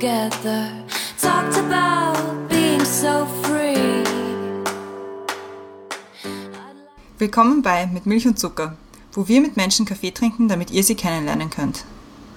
together, talked about being so free. Willkommen bei Mit Milch und Zucker, wo wir mit Menschen Kaffee trinken, damit ihr sie kennenlernen könnt.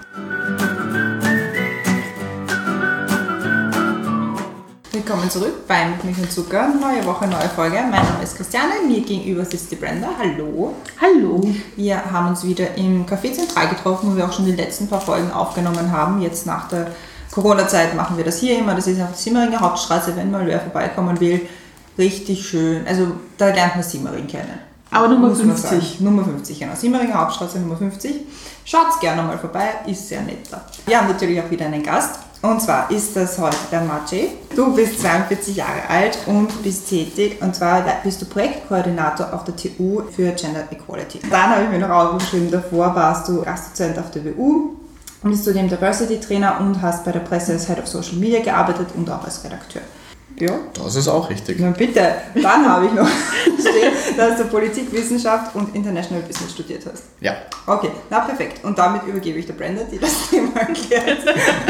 Willkommen zurück bei Mit Milch und Zucker, neue Woche, neue Folge. Mein Name ist Christiane, mir gegenüber sitzt die Brenda. Hallo. Hallo. Wir haben uns wieder im Café Zentral getroffen, wo wir auch schon die letzten paar Folgen aufgenommen haben. Jetzt nach der Corona-Zeit machen wir das hier immer. Das ist auf der Simmeringer Hauptstraße, wenn mal wer vorbeikommen will. Richtig schön. Also da lernt man Simmering kennen. Aber Nummer 50. Nummer 50, genau. Simmeringer Hauptstraße Nummer 50. Schaut gerne mal vorbei, ist sehr nett da. Wir haben natürlich auch wieder einen Gast. Und zwar ist das heute der Maciej. Du bist 42 Jahre alt und bist tätig. Und zwar bist du Projektkoordinator auf der TU für Gender Equality. Dann habe ich mir noch aufgeschrieben, davor warst du Gastdozent auf der WU, bist zudem Diversity Trainer und hast bei der Presse als Head of Social Media gearbeitet und auch als Redakteur. Ja. Das ist auch richtig. Na bitte, dann habe ich noch stehen, dass du Politikwissenschaft und International Business studiert hast. Ja. Okay, na perfekt. Und damit übergebe ich der Brenda, die das Thema erklärt.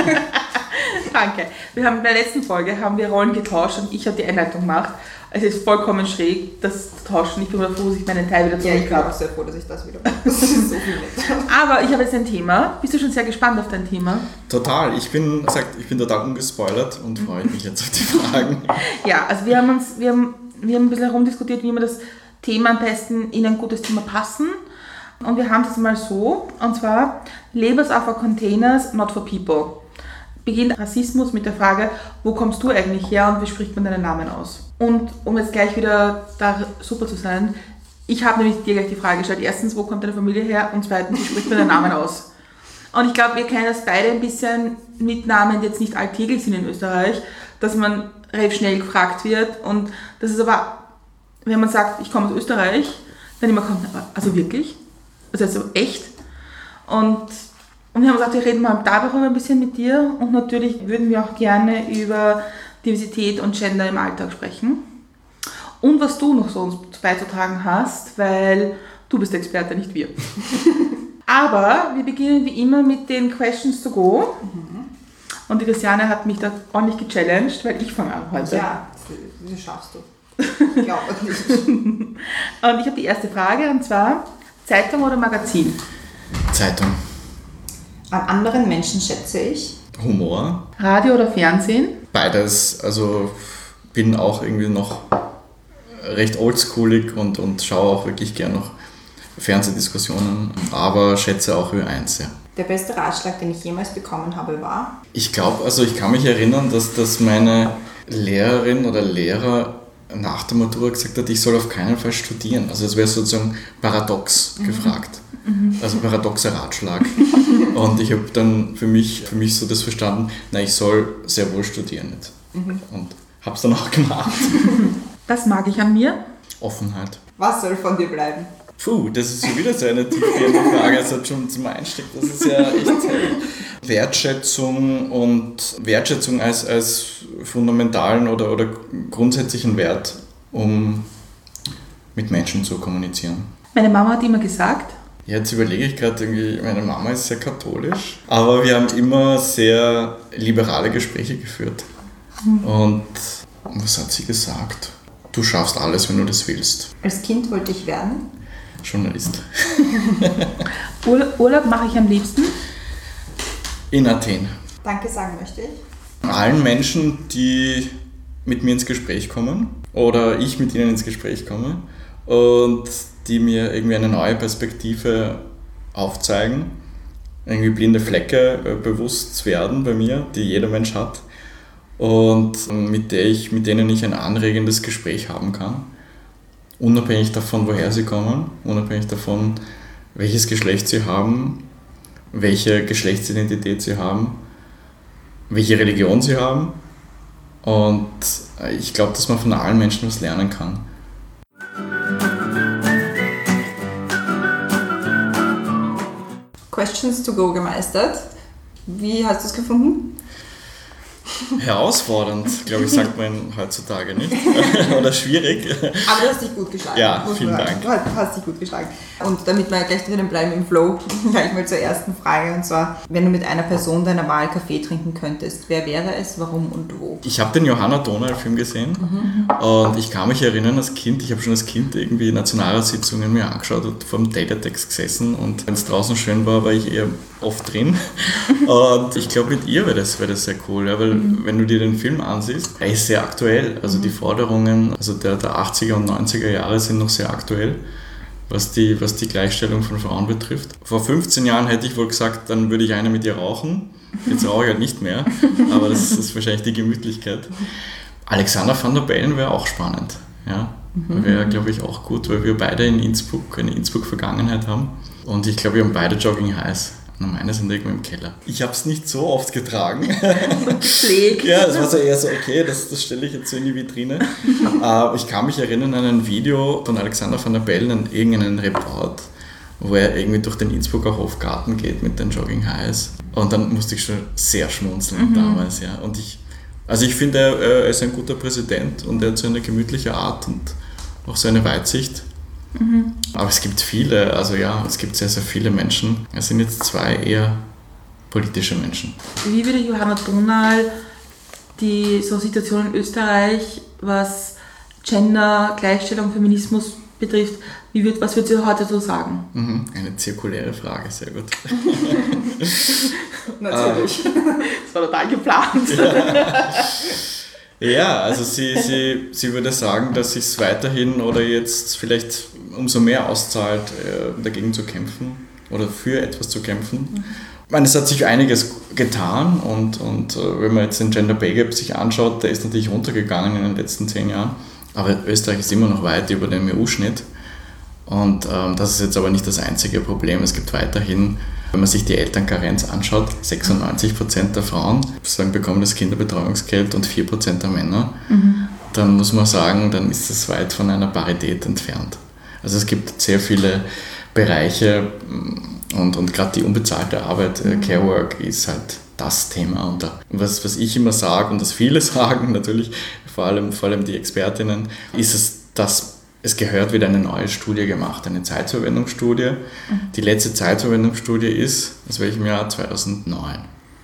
Danke. Wir haben in der letzten Folge Rollen getauscht und ich habe die Einleitung gemacht. Es ist vollkommen schräg, das zu tauschen. Ich bin mir froh, dass ich meinen Teil wieder zurück habe. Ja, ich bin auch sehr froh, dass ich das wieder mache. Das ist so viel nett. Aber ich habe jetzt ein Thema. Bist du schon sehr gespannt auf dein Thema? Total. Ich bin total ungespoilert und freue mich jetzt auf die Fragen. Ja, also wir haben ein bisschen herumdiskutiert, wie wir das Thema am besten in ein gutes Thema passen. Und wir haben es mal so, und zwar Labels are for containers, not for people. Beginnt Rassismus mit der Frage, wo kommst du eigentlich her und wie spricht man deinen Namen aus? Und um jetzt gleich wieder da super zu sein, ich habe nämlich dir gleich die Frage gestellt, erstens, wo kommt deine Familie her und zweitens, wie spricht man deinen Namen aus? Und ich glaube, wir kennen das beide ein bisschen mit Namen, die jetzt nicht alltäglich sind in Österreich, dass man relativ schnell gefragt wird und das ist aber, wenn man sagt, ich komme aus Österreich, dann immer kommt, also wirklich? Also echt? Und wir haben gesagt, wir reden mal darüber ein bisschen mit dir und natürlich würden wir auch gerne über Diversität und Gender im Alltag sprechen. Und was du noch so uns beizutragen hast, weil du bist der Experte, nicht wir. Aber wir beginnen wie immer mit den Questions to go. Und die Christiane hat mich da ordentlich gechallenged, weil ich fange an heute. Ja, das schaffst du. Ich glaube nicht. Und ich habe die erste Frage und zwar, Zeitung oder Magazin? Zeitung. An anderen Menschen schätze ich. Humor. Radio oder Fernsehen? Beides. Also bin auch irgendwie noch recht oldschoolig und schaue auch wirklich gerne noch Fernsehdiskussionen, aber schätze auch Ö1, ja. Der beste Ratschlag, den ich jemals bekommen habe, war? Ich glaube, also ich kann mich erinnern, dass meine Lehrerin oder Lehrer nach der Matura gesagt hat, ich soll auf keinen Fall studieren. Also es wäre sozusagen paradox gefragt. Also paradoxer Ratschlag. Und ich habe dann für mich so das verstanden, ich soll sehr wohl studieren jetzt. Und habe es dann auch gemacht. Das mag ich an mir. Offenheit. Was soll von dir bleiben? Puh, das ist schon wieder so eine tiefgehende Frage, also schon zum Einstieg. Das ist ja echt Wertschätzung und Wertschätzung als fundamentalen oder grundsätzlichen Wert, um mit Menschen zu kommunizieren. Meine Mama hat immer gesagt, Jetzt überlege ich gerade irgendwie, meine Mama ist sehr katholisch, aber wir haben immer sehr liberale Gespräche geführt. Und was hat sie gesagt? Du schaffst alles, wenn du das willst. Als Kind wollte ich werden? Journalist. Urlaub mache ich am liebsten? In Athen. Danke sagen möchte ich. Allen Menschen, die mit mir ins Gespräch kommen oder ich mit ihnen ins Gespräch komme und die mir irgendwie eine neue Perspektive aufzeigen, irgendwie blinde Flecke bewusst werden bei mir, die jeder Mensch hat und mit denen ich ein anregendes Gespräch haben kann, unabhängig davon, woher sie kommen, unabhängig davon, welches Geschlecht sie haben, welche Geschlechtsidentität sie haben, welche Religion sie haben. Und ich glaube, dass man von allen Menschen was lernen kann. Questions to go gemeistert. Wie hast du es gefunden? herausfordernd, glaube ich, sagt man heutzutage nicht. Oder schwierig. Aber du hast dich gut geschlagen. Ja, muss vielen man sagen. Dank. Du hast dich gut geschlagen. Und damit wir gleich drinnen bleiben im Flow, gleich mal zur ersten Frage. Und zwar, wenn du mit einer Person deiner Wahl Kaffee trinken könntest, wer wäre es, warum und wo? Ich habe den Johanna Donald-Film gesehen und ich kann mich erinnern als Kind, ich habe schon als Kind irgendwie Nationalratssitzungen mir angeschaut und vor dem Teletext gesessen und wenn es draußen schön war ich eher oft drin. Und ich glaube, mit ihr wäre das sehr cool, ja, weil wenn du dir den Film ansiehst, er ist sehr aktuell. Also die Forderungen also der 80er und 90er Jahre sind noch sehr aktuell, was die Gleichstellung von Frauen betrifft. Vor 15 Jahren hätte ich wohl gesagt, dann würde ich eine mit ihr rauchen. Jetzt rauche ich halt nicht mehr, aber das ist wahrscheinlich die Gemütlichkeit. Alexander Van der Bellen wäre auch spannend. Ja? Wäre, glaube ich, auch gut, weil wir beide eine Innsbruck-Vergangenheit haben. Und ich glaube, wir haben beide Jogging Highs. Und meine sind irgendwo im Keller. Ich habe es nicht so oft getragen. Pflegt. Ja, es war so eher so, okay, das stelle ich jetzt so in die Vitrine. Ich kann mich erinnern an ein Video von Alexander Van der Bellen, an irgendeinen Report, wo er irgendwie durch den Innsbrucker Hofgarten geht mit den Jogging Highs. Und dann musste ich schon sehr schmunzeln damals. Ja. Und ich finde, er ist ein guter Präsident und er hat so eine gemütliche Art und auch so eine Weitsicht. Aber es gibt viele, es gibt sehr, sehr viele Menschen. Es sind jetzt zwei eher politische Menschen. Wie würde Johanna Donald die Situation in Österreich, was Gender, Gleichstellung, Feminismus betrifft, was würde sie heute so sagen? Eine zirkuläre Frage, sehr gut. Natürlich. Das war total geplant. Ja, also sie würde sagen, dass sich es weiterhin oder jetzt vielleicht umso mehr auszahlt, dagegen zu kämpfen oder für etwas zu kämpfen. Ich meine, es hat sich einiges getan und wenn man jetzt den Gender Pay Gap sich anschaut, der ist natürlich runtergegangen in den letzten 10 Jahren, aber Österreich ist immer noch weit über dem EU-Schnitt und das ist jetzt aber nicht das einzige Problem. Es gibt weiterhin, wenn man sich die Elternkarenz anschaut, 96% der Frauen bekommen das Kinderbetreuungsgeld und 4% der Männer. Dann muss man sagen, dann ist das weit von einer Parität entfernt. Also es gibt sehr viele Bereiche und gerade die unbezahlte Arbeit, Care Work, ist halt das Thema. Und was ich immer sage und das viele sagen, natürlich vor allem die Expertinnen, ist es, dass es gehört wieder eine neue Studie gemacht, eine Zeitverwendungsstudie. Die letzte Zeitverwendungsstudie ist, aus welchem Jahr? 2009.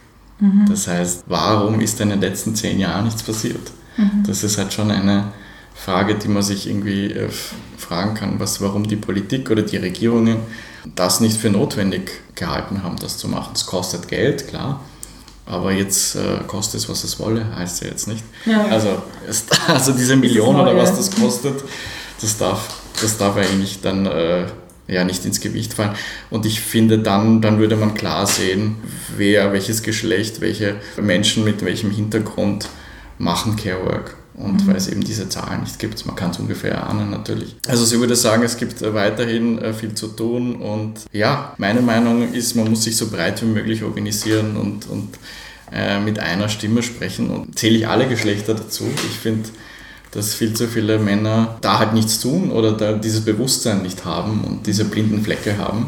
Das heißt, warum ist in den letzten 10 Jahren nichts passiert? Das ist halt schon eine Frage, die man sich irgendwie fragen kann, warum die Politik oder die Regierungen das nicht für notwendig gehalten haben, das zu machen. Es kostet Geld, klar, aber jetzt kostet es, was es wolle, heißt ja jetzt nicht. Ja. Also diese Million oder was das kostet, das darf eigentlich dann nicht ins Gewicht fallen. Und ich finde, dann würde man klar sehen, welches Geschlecht, welche Menschen mit welchem Hintergrund machen Care Work. Und weil es eben diese Zahlen nicht gibt, man kann es ungefähr erahnen natürlich. Also ich würde sagen, es gibt weiterhin viel zu tun und ja, meine Meinung ist, man muss sich so breit wie möglich organisieren und mit einer Stimme sprechen und zähle ich alle Geschlechter dazu. Ich finde, dass viel zu viele Männer da halt nichts tun oder da dieses Bewusstsein nicht haben und diese blinden Flecke haben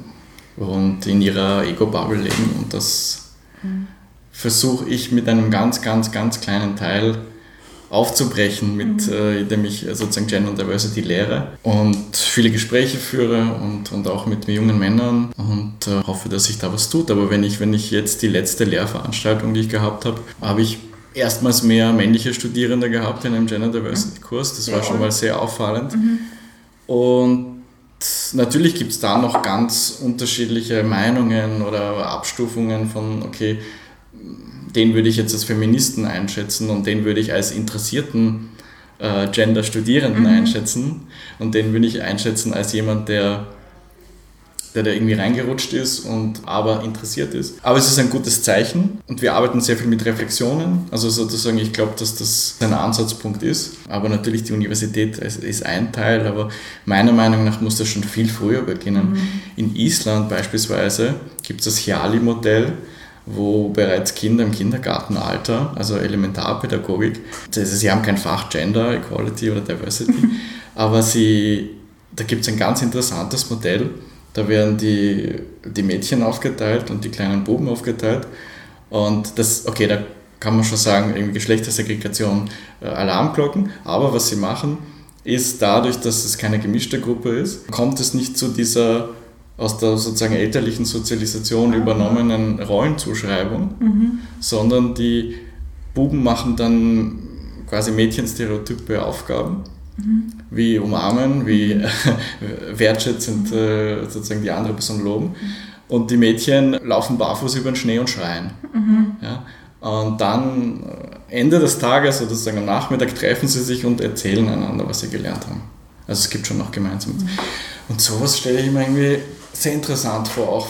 und in ihrer Ego-Bubble leben und das versuche ich mit einem ganz, ganz, ganz kleinen Teil aufzubrechen, mit dem ich sozusagen Gender und Diversity lehre und viele Gespräche führe und auch mit jungen Männern und hoffe, dass sich da was tut. Aber wenn ich jetzt die letzte Lehrveranstaltung, die ich gehabt habe, habe ich erstmals mehr männliche Studierende gehabt in einem Gender Diversity Kurs. Das war schon mal sehr auffallend. Und natürlich gibt es da noch ganz unterschiedliche Meinungen oder Abstufungen von, okay, den würde ich jetzt als Feministen einschätzen und den würde ich als interessierten Gender-Studierenden einschätzen und den würde ich einschätzen als jemand, der da irgendwie reingerutscht ist und aber interessiert ist. Aber es ist ein gutes Zeichen und wir arbeiten sehr viel mit Reflexionen. Also sozusagen, ich glaube, dass das ein Ansatzpunkt ist. Aber natürlich die Universität ist ein Teil, aber meiner Meinung nach muss das schon viel früher beginnen. In Island beispielsweise gibt es das Hjali-Modell, wo bereits Kinder im Kindergartenalter, also Elementarpädagogik, sie haben kein Fach Gender, Equality oder Diversity, aber da gibt es ein ganz interessantes Modell. Da werden die Mädchen aufgeteilt und die kleinen Buben aufgeteilt. Und da kann man schon sagen, irgendwie Geschlechtersegregation, Alarmglocken. Aber was sie machen, ist dadurch, dass es keine gemischte Gruppe ist, kommt es nicht zu dieser aus der sozusagen elterlichen Sozialisation übernommenen Rollenzuschreibung, sondern die Buben machen dann quasi Mädchenstereotype Aufgaben, wie umarmen, wie wertschätzend sozusagen die andere Person loben. Und die Mädchen laufen barfuß über den Schnee und schreien. Ja? Und dann Ende des Tages oder sozusagen am Nachmittag treffen sie sich und erzählen einander, was sie gelernt haben. Also es gibt schon noch gemeinsam. Und sowas stelle ich mir irgendwie sehr interessant vor, auch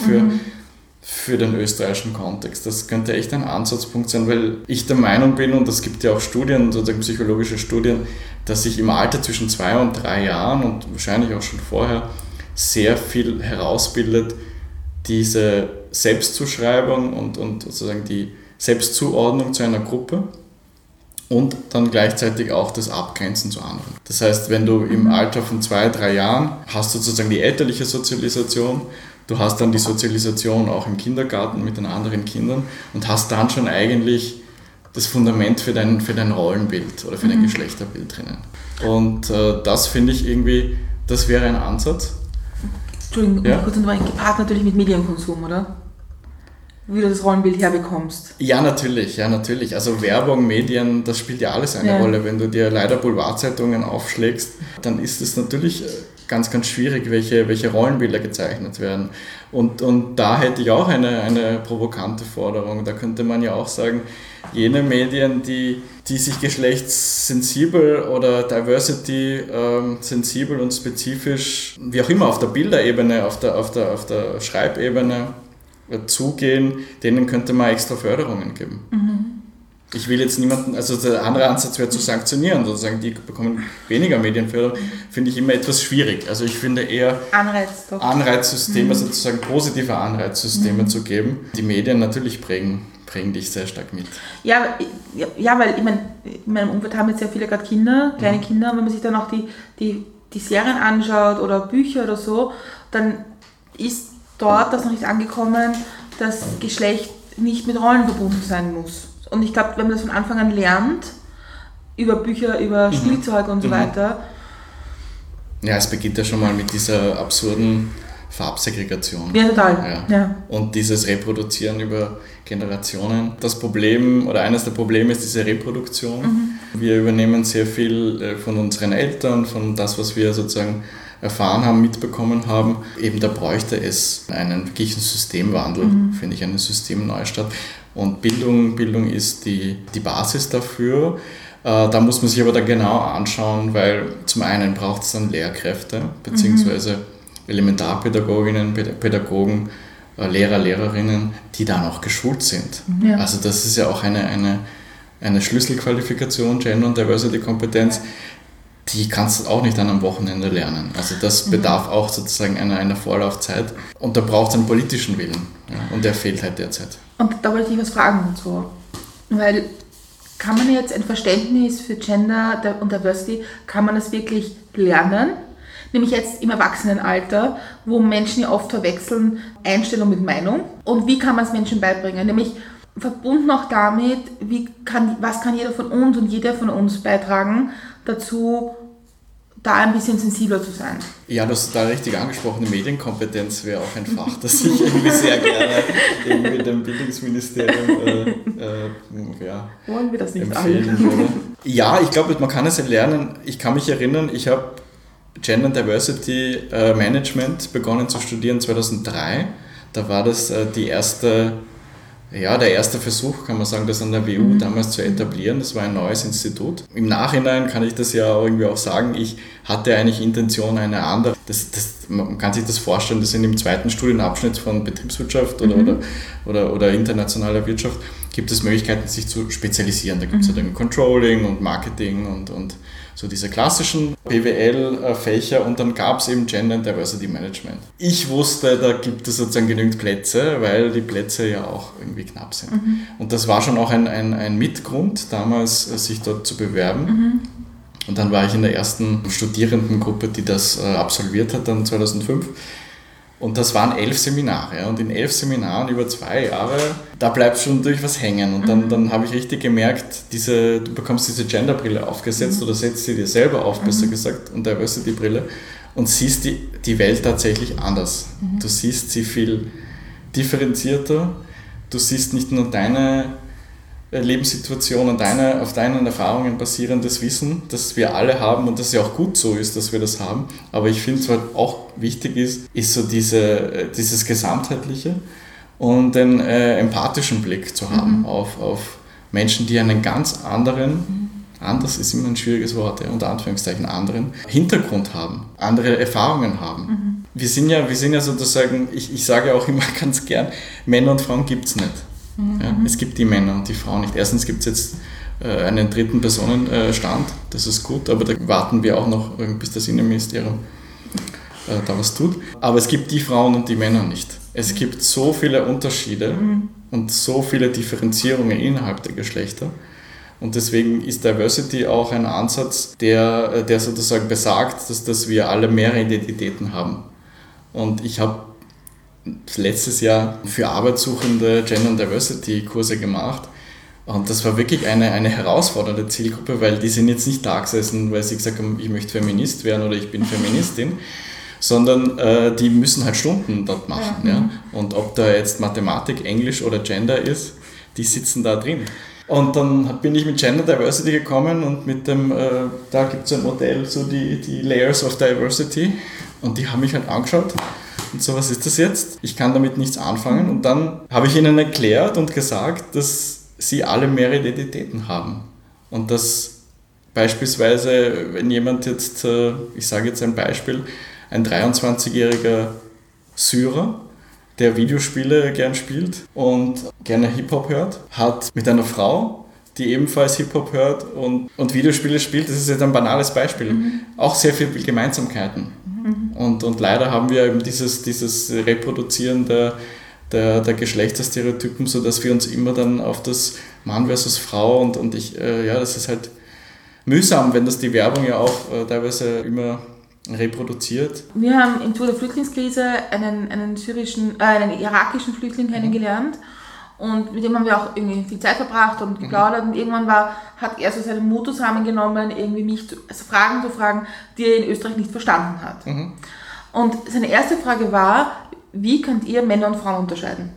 für den österreichischen Kontext. Das könnte echt ein Ansatzpunkt sein, weil ich der Meinung bin, und es gibt ja auch Studien, sozusagen psychologische Studien, dass sich im Alter zwischen 2 und 3 Jahren und wahrscheinlich auch schon vorher sehr viel herausbildet, diese Selbstzuschreibung und sozusagen die Selbstzuordnung zu einer Gruppe und dann gleichzeitig auch das Abgrenzen zu anderen. Das heißt, wenn du im Alter von 2, 3 Jahren hast du sozusagen die elterliche Sozialisation, du hast dann die Sozialisation auch im Kindergarten mit den anderen Kindern und hast dann schon eigentlich das Fundament für dein Rollenbild oder für dein Geschlechterbild drinnen. Und das finde ich irgendwie, das wäre ein Ansatz. Entschuldigung, kurz unterbrechen, gepaart natürlich mit Medienkonsum, oder? Wie du das Rollenbild herbekommst. Ja, natürlich. Also Werbung, Medien, das spielt ja alles eine Rolle. Wenn du dir leider Boulevardzeitungen aufschlägst, dann ist es natürlich ganz, ganz schwierig, welche Rollenbilder gezeichnet werden. Und da hätte ich auch eine provokante Forderung. Da könnte man ja auch sagen, jene Medien, die sich geschlechtssensibel oder diversity-sensibel und spezifisch, wie auch immer, auf der Bilderebene, auf der Schreibebene zugehen, denen könnte man extra Förderungen geben. Ich will jetzt niemanden, also der andere Ansatz wäre zu sanktionieren, sozusagen, die bekommen weniger Medienförderung, finde ich immer etwas schwierig. Also ich finde eher Anreizsysteme, sozusagen positive Anreizsysteme zu geben. Die Medien natürlich prägen dich sehr stark mit. Ja, weil in meinem Umfeld haben jetzt sehr viele gerade Kinder, kleine Kinder, und wenn man sich dann auch die Serien anschaut oder Bücher oder so, dann ist dort das noch nicht angekommen, dass Geschlecht nicht mit Rollen verbunden sein muss. Und ich glaube, wenn man das von Anfang an lernt, über Bücher, über Spielzeug und so weiter. Ja, es beginnt ja schon mal mit dieser absurden Farbsegregation. Ja, total. Ja. Und dieses Reproduzieren über Generationen. Das Problem oder eines der Probleme ist diese Reproduktion. Wir übernehmen sehr viel von unseren Eltern, von das, was wir sozusagen erfahren haben, mitbekommen haben. Eben da bräuchte es einen wirklichen Systemwandel, finde ich, einen Systemneustart. Und Bildung ist die Basis dafür. Da muss man sich aber dann genau anschauen, weil zum einen braucht es dann Lehrkräfte, beziehungsweise Elementarpädagoginnen, Pädagogen, Lehrer, Lehrerinnen, die dann auch geschult sind. Ja. Also das ist ja auch eine Schlüsselqualifikation, Gender- und Diversity-Kompetenz, die kannst du auch nicht an einem Wochenende lernen. Also das bedarf auch sozusagen einer Vorlaufzeit. Und da braucht es einen politischen Willen. Ja, und der fehlt halt derzeit. Und da wollte ich was fragen und so. Weil kann man jetzt ein Verständnis für Gender und Diversity, kann man das wirklich lernen? Nämlich jetzt im Erwachsenenalter, wo Menschen ja oft verwechseln Einstellung mit Meinung. Und wie kann man es Menschen beibringen? Nämlich verbunden auch damit, was kann jeder von uns und jeder von uns beitragen dazu, da ein bisschen sensibler zu sein. Ja, das ist da richtig angesprochen. Medienkompetenz wäre auch ein Fach, das ich irgendwie sehr gerne irgendwie dem Bildungsministerium wollen wir das nicht empfehlen würde. Ja, ich glaube, man kann es lernen. Ich kann mich erinnern, ich habe Gender and Diversity Management begonnen zu studieren 2003. Da war das der erste Versuch, kann man sagen, das an der WU damals zu etablieren. Das war ein neues Institut. Im Nachhinein kann ich das ja irgendwie auch sagen, ich hatte eigentlich Intention, eine andere. Man kann sich das vorstellen, das sind im zweiten Studienabschnitt von Betriebswirtschaft oder internationaler Wirtschaft, gibt es Möglichkeiten, sich zu spezialisieren. Da gibt es ja dann Controlling und Marketing und so diese klassischen BWL-Fächer, und dann gab es eben Gender and Diversity Management. Ich wusste, da gibt es sozusagen genügend Plätze, weil die Plätze ja auch irgendwie knapp sind. Und das war schon auch ein Mitgrund, damals sich dort zu bewerben. Und dann war ich in der ersten Studierendengruppe, die das absolviert hat, dann 2005. Und das waren 11 Seminare. Und in 11 Seminaren über 2 Jahre, da bleibt schon durch was hängen. Und dann habe ich richtig gemerkt, du bekommst diese Genderbrille aufgesetzt oder setzt sie dir selber auf, besser gesagt, und Diversity-Brille und siehst die Welt tatsächlich anders. Du siehst sie viel differenzierter. Du siehst nicht nur deine Lebenssituation und auf deinen Erfahrungen basierendes Wissen, das wir alle haben und das ja auch gut so ist, dass wir das haben. Aber ich finde, was auch wichtig ist so dieses Gesamtheitliche und den empathischen Blick zu haben auf Menschen, die einen ganz anderen, anders ist immer ein schwieriges Wort, unter Anführungszeichen anderen, Hintergrund haben, andere Erfahrungen haben. Wir sind ja sozusagen, ich sage auch immer ganz gern, Männer und Frauen gibt es nicht. Ja, es gibt die Männer und die Frauen nicht. Erstens gibt es jetzt einen dritten Personenstand, das ist gut, aber da warten wir auch noch, bis das Innenministerium da was tut. Aber es gibt die Frauen und die Männer nicht. Es gibt so viele Unterschiede und so viele Differenzierungen innerhalb der Geschlechter. Und deswegen ist Diversity auch ein Ansatz, der sozusagen besagt, dass wir alle mehrere Identitäten haben. Und ich habe letztes Jahr für Arbeitssuchende Gender- und Diversity-Kurse gemacht. Und das war wirklich eine herausfordernde Zielgruppe, weil die sind jetzt nicht da gesessen, weil sie gesagt haben, ich möchte Feminist werden oder ich bin Feministin, sondern die müssen halt Stunden dort machen. Ja. Und ob da jetzt Mathematik, Englisch oder Gender ist, die sitzen da drin. Und dann bin ich mit Gender Diversity gekommen und mit dem, da gibt es ein Modell, so die Layers of Diversity, und die haben mich halt angeschaut. Und so, was ist das jetzt? Ich kann damit nichts anfangen. Und dann habe ich ihnen erklärt und gesagt, dass sie alle mehrere Identitäten haben. Und dass beispielsweise, wenn jemand jetzt, ich sage jetzt ein Beispiel, ein 23-jähriger Syrer, der Videospiele gern spielt und gerne Hip-Hop hört, hat mit einer Frau, die ebenfalls Hip-Hop hört und Videospiele spielt, das ist jetzt ein banales Beispiel, auch sehr viele Gemeinsamkeiten. Und leider haben wir eben dieses Reproduzieren der Geschlechterstereotypen, sodass wir uns immer dann auf das Mann versus Frau und das ist halt mühsam, wenn das die Werbung ja auch teilweise immer reproduziert. Wir haben im Zuge der Flüchtlingskrise einen irakischen Flüchtling kennengelernt und mit dem haben wir auch irgendwie viel Zeit verbracht und geplaudert und irgendwann hat er so seinen Mut zusammengenommen, irgendwie mich Fragen zu fragen, die er in Österreich nicht verstanden hat. Und seine erste Frage war, wie könnt ihr Männer und Frauen unterscheiden?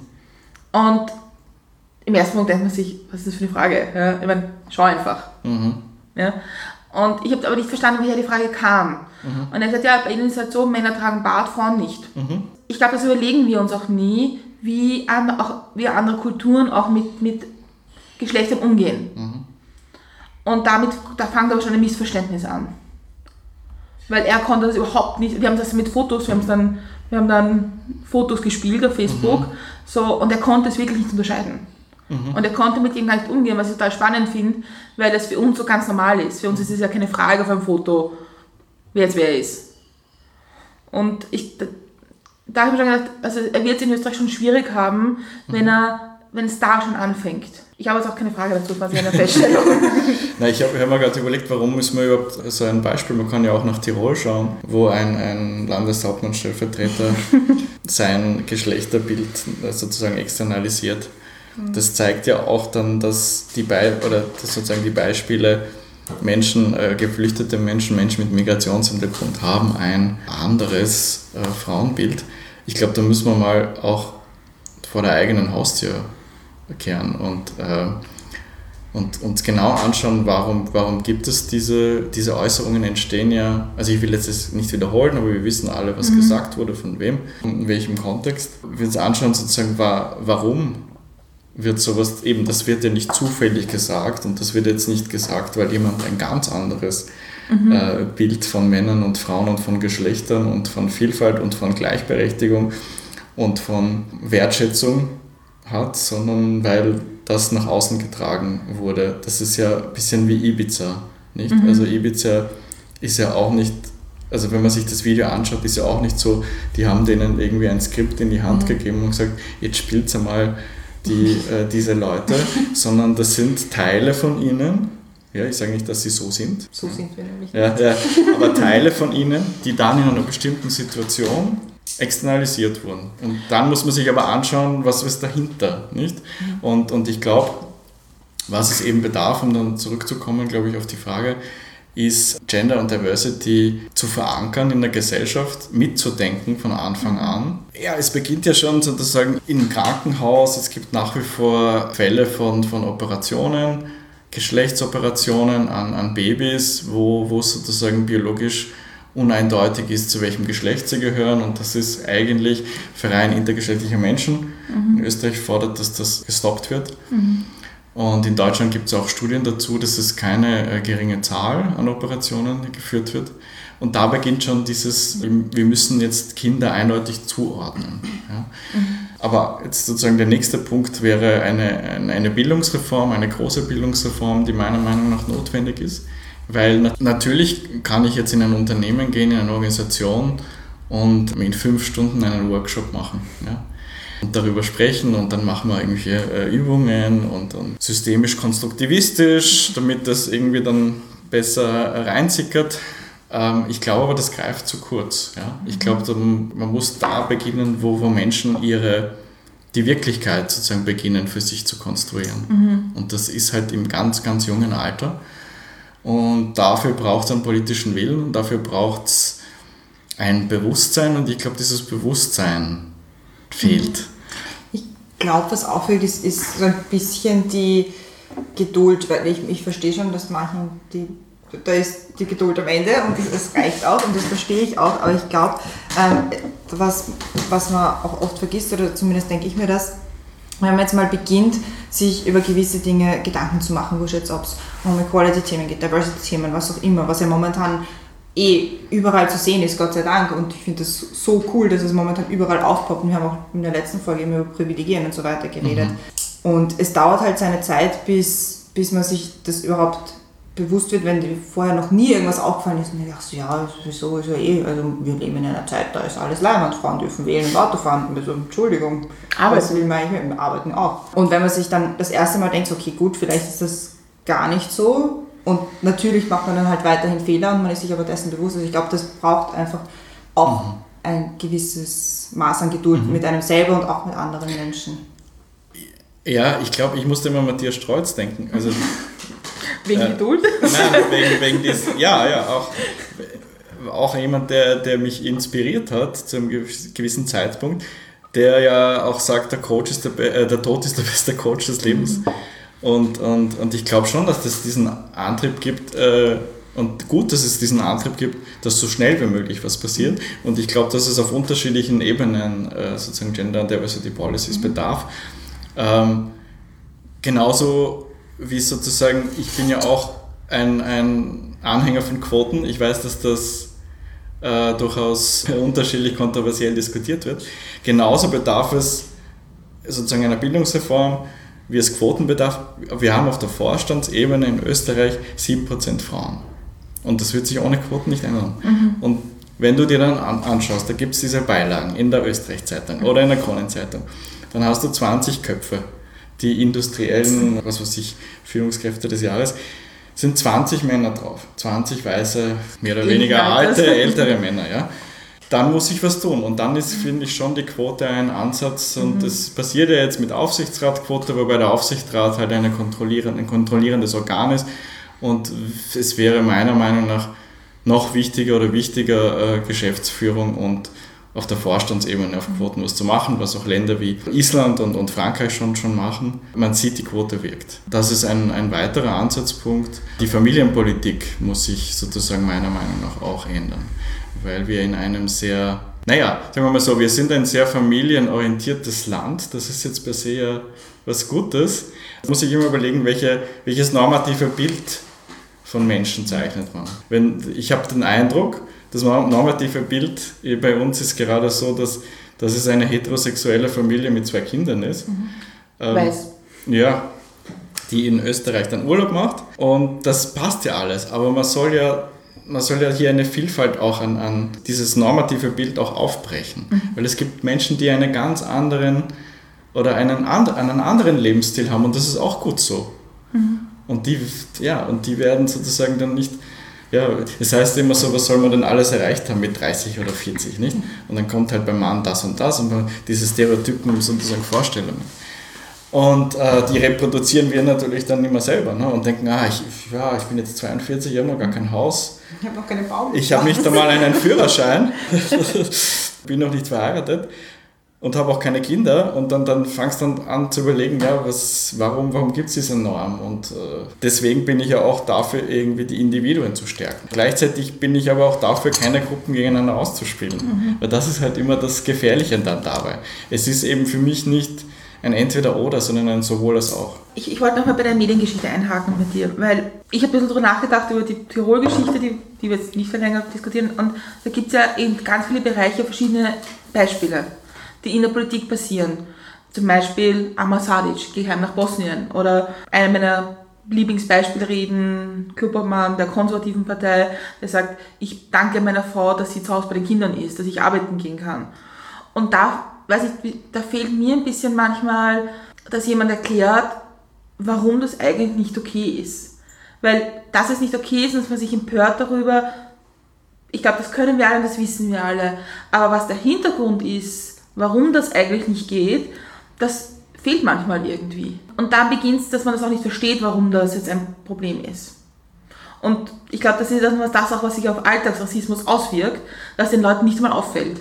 Und im ersten Moment denkt man sich, was ist das für eine Frage? Ja, ich meine, schau einfach. Ja? Und ich habe aber nicht verstanden, woher die Frage kam. Und er hat gesagt, ja, bei ihnen ist es halt so, Männer tragen Bart, Frauen nicht. Ich glaube, das überlegen wir uns auch nie, wie andere Kulturen auch mit Geschlechtern umgehen. Und da fängt aber schon ein Missverständnis an. Weil er konnte das überhaupt nicht, wir haben das mit Fotos, wir haben dann Fotos gespielt auf Facebook, und er konnte es wirklich nicht unterscheiden. Und er konnte mit ihm gar nicht umgehen, was ich total spannend finde, weil das für uns so ganz normal ist. Für uns ist es ja keine Frage auf einem Foto, wer jetzt wer ist. Und da habe ich mir schon gedacht, also er wird es in Österreich schon schwierig haben, wenn es da schon anfängt. Ich habe jetzt auch keine Frage dazu, quasi eine Feststellung. Nein, ich habe mir gerade überlegt, warum müssen wir überhaupt so ein Beispiel, man kann ja auch nach Tirol schauen, wo ein Landeshauptmannstellvertreter sein Geschlechterbild sozusagen externalisiert. Das zeigt ja auch dann, dass die Beispiele geflüchtete Menschen mit Migrationshintergrund haben ein anderes Frauenbild. Ich glaube, da müssen wir mal auch vor der eigenen Haustür kehren und uns genau anschauen, warum gibt es diese Äußerungen entstehen ja, also ich will jetzt das nicht wiederholen, aber wir wissen alle, was gesagt wurde, von wem, in welchem Kontext. Wir uns anschauen sozusagen, warum wird sowas, eben das wird ja nicht zufällig gesagt und das wird jetzt nicht gesagt, weil jemand ein ganz anderes Bild von Männern und Frauen und von Geschlechtern und von Vielfalt und von Gleichberechtigung und von Wertschätzung hat, sondern weil das nach außen getragen wurde. Das ist ja ein bisschen wie Ibiza, nicht? Also Ibiza ist ja auch nicht, also wenn man sich das Video anschaut, ist ja auch nicht so, die haben denen irgendwie ein Skript in die Hand gegeben und gesagt, jetzt spielt's einmal diese Leute, sondern das sind Teile von ihnen, ja, ich sage nicht, dass sie so sind. So sind wir nämlich nicht. Ja, aber Teile von ihnen, die dann in einer bestimmten Situation externalisiert wurden. Und dann muss man sich aber anschauen, was ist dahinter, nicht? Und ich glaube, was es eben bedarf, um dann zurückzukommen, glaube ich, auf die Frage, ist Gender und Diversity zu verankern in der Gesellschaft, mitzudenken von Anfang an. Ja, es beginnt ja schon sozusagen im Krankenhaus, es gibt nach wie vor Fälle von Operationen, Geschlechtsoperationen an Babys, wo sozusagen biologisch uneindeutig ist, zu welchem Geschlecht sie gehören, und das ist eigentlich Verein intergeschlechtlicher Menschen. In Österreich fordert, dass das gestoppt wird. Und in Deutschland gibt es auch Studien dazu, dass es keine geringe Zahl an Operationen geführt wird. Und da beginnt schon dieses, wir müssen jetzt Kinder eindeutig zuordnen. Ja. Aber jetzt sozusagen der nächste Punkt wäre eine Bildungsreform, eine große Bildungsreform, die meiner Meinung nach notwendig ist. Weil natürlich kann ich jetzt in ein Unternehmen gehen, in eine Organisation und in 5 Stunden einen Workshop machen. Ja. Und darüber sprechen, und dann machen wir irgendwelche Übungen und systemisch-konstruktivistisch, damit das irgendwie dann besser reinsickert. Ich glaube aber, das greift zu kurz. Ja? Ich glaube, man muss da beginnen, wo Menschen die Wirklichkeit sozusagen beginnen für sich zu konstruieren. Und das ist halt im ganz, ganz jungen Alter. Und dafür braucht es einen politischen Willen, und dafür braucht es ein Bewusstsein, und ich glaube, dieses Bewusstsein fehlt. Ich glaube, was auffällt, ist so ein bisschen die Geduld, weil ich verstehe schon, dass manchen da ist die Geduld am Ende und es reicht auch, und das verstehe ich auch, aber ich glaube, was man auch oft vergisst, oder zumindest denke ich mir das, wenn man jetzt mal beginnt, sich über gewisse Dinge Gedanken zu machen, wo jetzt, ob es um Equality-Themen geht, Diversity-Themen, was auch immer, was ja momentan überall zu sehen ist, Gott sei Dank, und ich finde das so cool, dass es momentan überall aufpoppt. Wir haben auch in der letzten Folge immer über Privilegien und so weiter geredet. Und es dauert halt seine Zeit, bis man sich das überhaupt bewusst wird, wenn dir vorher noch nie irgendwas aufgefallen ist. Und ich dachte so, ja, wieso ist ja also wir leben in einer Zeit, da ist alles Leinwand, Frauen dürfen wählen und Auto fahren. Also, Entschuldigung, was will man eigentlich mit Arbeiten auch? Und wenn man sich dann das erste Mal denkt, okay, gut, vielleicht ist das gar nicht so, und natürlich macht man dann halt weiterhin Fehler, und man ist sich aber dessen bewusst. Also ich glaube, das braucht einfach auch ein gewisses Maß an Geduld mit einem selber und auch mit anderen Menschen. Ja, ich glaube, ich musste immer an Matthias Strolz denken. Also, Wegen Geduld? Nein, wegen des, auch jemand, der mich inspiriert hat zu einem gewissen Zeitpunkt, der ja auch sagt, der Tod ist der beste Coach des Lebens. Und ich glaube schon, dass es diesen Antrieb gibt, und gut, dass es diesen Antrieb gibt, dass so schnell wie möglich was passiert. Und ich glaube, dass es auf unterschiedlichen Ebenen sozusagen Gender and Diversity Policies bedarf. Genauso wie sozusagen, ich bin ja auch ein Anhänger von Quoten. Ich weiß, dass das durchaus unterschiedlich kontroversiell diskutiert wird. Genauso bedarf es sozusagen einer Bildungsreform, wie es Quoten bedarf. Wir haben auf der Vorstandsebene in Österreich 7% Frauen. Und das wird sich ohne Quoten nicht ändern. Und wenn du dir dann anschaust, da gibt es diese Beilagen in der Österreich-Zeitung oder in der Kronenzeitung, dann hast du 20 Köpfe, die industriellen, Führungskräfte des Jahres, sind 20 Männer drauf. 20 weiße, mehr oder weniger alte, ältere Männer. Ja. Dann muss ich was tun. Und dann ist, finde ich, schon die Quote ein Ansatz. Und das passiert ja jetzt mit Aufsichtsratquote, wobei der Aufsichtsrat halt ein kontrollierendes Organ ist. Und es wäre meiner Meinung nach noch wichtiger Geschäftsführung und auf der Vorstandsebene auf Quoten was zu machen, was auch Länder wie Island und Frankreich schon machen. Man sieht, die Quote wirkt. Das ist ein weiterer Ansatzpunkt. Die Familienpolitik muss sich sozusagen meiner Meinung nach auch ändern, weil wir in einem sehr, sagen wir mal so, wir sind ein sehr familienorientiertes Land. Das ist jetzt per se ja was Gutes. Da muss ich immer überlegen, welches normative Bild von Menschen zeichnet man. Ich habe den Eindruck, das normative Bild bei uns ist gerade so, dass es eine heterosexuelle Familie mit 2 Kindern ist. Weiß. Ja, die in Österreich dann Urlaub macht. Und das passt ja alles. Aber man soll ja hier eine Vielfalt auch an dieses normative Bild auch aufbrechen. Weil es gibt Menschen, die einen ganz anderen oder einen anderen Lebensstil haben, und das ist auch gut so. Und die werden sozusagen dann nicht Ja, das heißt immer so, was soll man denn alles erreicht haben mit 30 oder 40, nicht? Und dann kommt halt beim Mann das und diese Stereotypen sozusagen Vorstellungen. Und die reproduzieren wir natürlich dann immer selber, ne? Und denken, ich bin jetzt 42, ich habe noch gar kein Haus. Ich habe noch keine Baum. Ich habe nicht einmal einen Führerschein, bin noch nicht verheiratet und habe auch keine Kinder. Und dann fangst du an zu überlegen, warum gibt es diese Norm? Und deswegen bin ich ja auch dafür, irgendwie die Individuen zu stärken. Gleichzeitig bin ich aber auch dafür, keine Gruppen gegeneinander auszuspielen. Weil das ist halt immer das Gefährliche dann dabei. Es ist eben für mich nicht ein Entweder-Oder, sondern ein sowohl als auch. Ich wollte nochmal bei der Mediengeschichte einhaken mit dir, weil ich habe ein bisschen darüber nachgedacht, über die Tirol-Geschichte, die wir jetzt nicht länger diskutieren, und da gibt es ja in ganz viele Bereiche verschiedene Beispiele, die in der Politik passieren. Zum Beispiel Amar Sadic, geh heim nach Bosnien, oder einer meiner Lieblingsbeispielreden, Klubobmann der konservativen Partei, der sagt, ich danke meiner Frau, dass sie zu Hause bei den Kindern ist, dass ich arbeiten gehen kann. Und da fehlt mir ein bisschen manchmal, dass jemand erklärt, warum das eigentlich nicht okay ist. Weil, dass es nicht okay ist und dass man sich empört darüber, ich glaube, das können wir alle und das wissen wir alle. Aber was der Hintergrund ist, warum das eigentlich nicht geht, das fehlt manchmal irgendwie. Und dann beginnt es, dass man das auch nicht versteht, warum das jetzt ein Problem ist. Und ich glaube, das ist das auch, was sich auf Alltagsrassismus auswirkt, dass den Leuten nicht mal auffällt.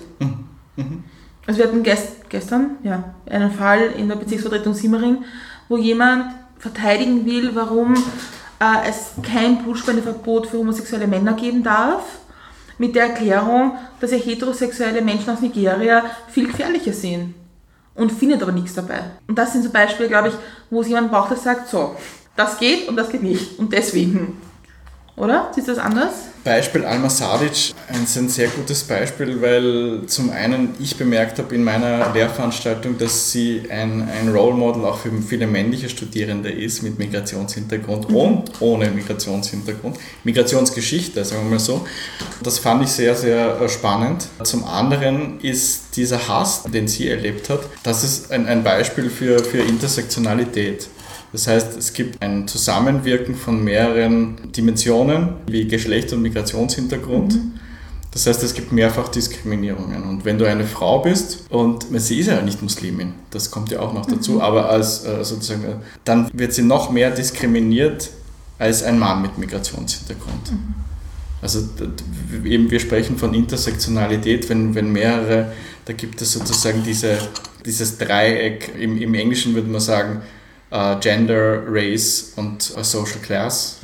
Also wir hatten gestern einen Fall in der Bezirksvertretung Simmering, wo jemand verteidigen will, warum es kein Blutspendeverbot für homosexuelle Männer geben darf, mit der Erklärung, dass ja heterosexuelle Menschen aus Nigeria viel gefährlicher sind und findet aber nichts dabei. Und das sind so Beispiele, glaube ich, wo es jemand braucht, der sagt, so, das geht und das geht nicht und deswegen. Oder? Siehst du das anders? Beispiel Alma Sadic ist ein sehr gutes Beispiel, weil zum einen ich bemerkt habe in meiner Lehrveranstaltung, dass sie ein Role Model auch für viele männliche Studierende ist mit Migrationshintergrund und ohne Migrationshintergrund. Migrationsgeschichte, sagen wir mal so. Das fand ich sehr, sehr spannend. Zum anderen ist dieser Hass, den sie erlebt hat, das ist ein Beispiel für Intersektionalität. Das heißt, es gibt ein Zusammenwirken von mehreren Dimensionen, wie Geschlecht und Migrationshintergrund. Das heißt, es gibt mehrfach Diskriminierungen. Und wenn du eine Frau bist, und sie ist ja nicht Muslimin, das kommt ja auch noch dazu, aber als sozusagen, dann wird sie noch mehr diskriminiert als ein Mann mit Migrationshintergrund. Also eben, wir sprechen von Intersektionalität, wenn mehrere, da gibt es sozusagen dieses Dreieck, im Englischen würde man sagen, Gender, Race und Social Class.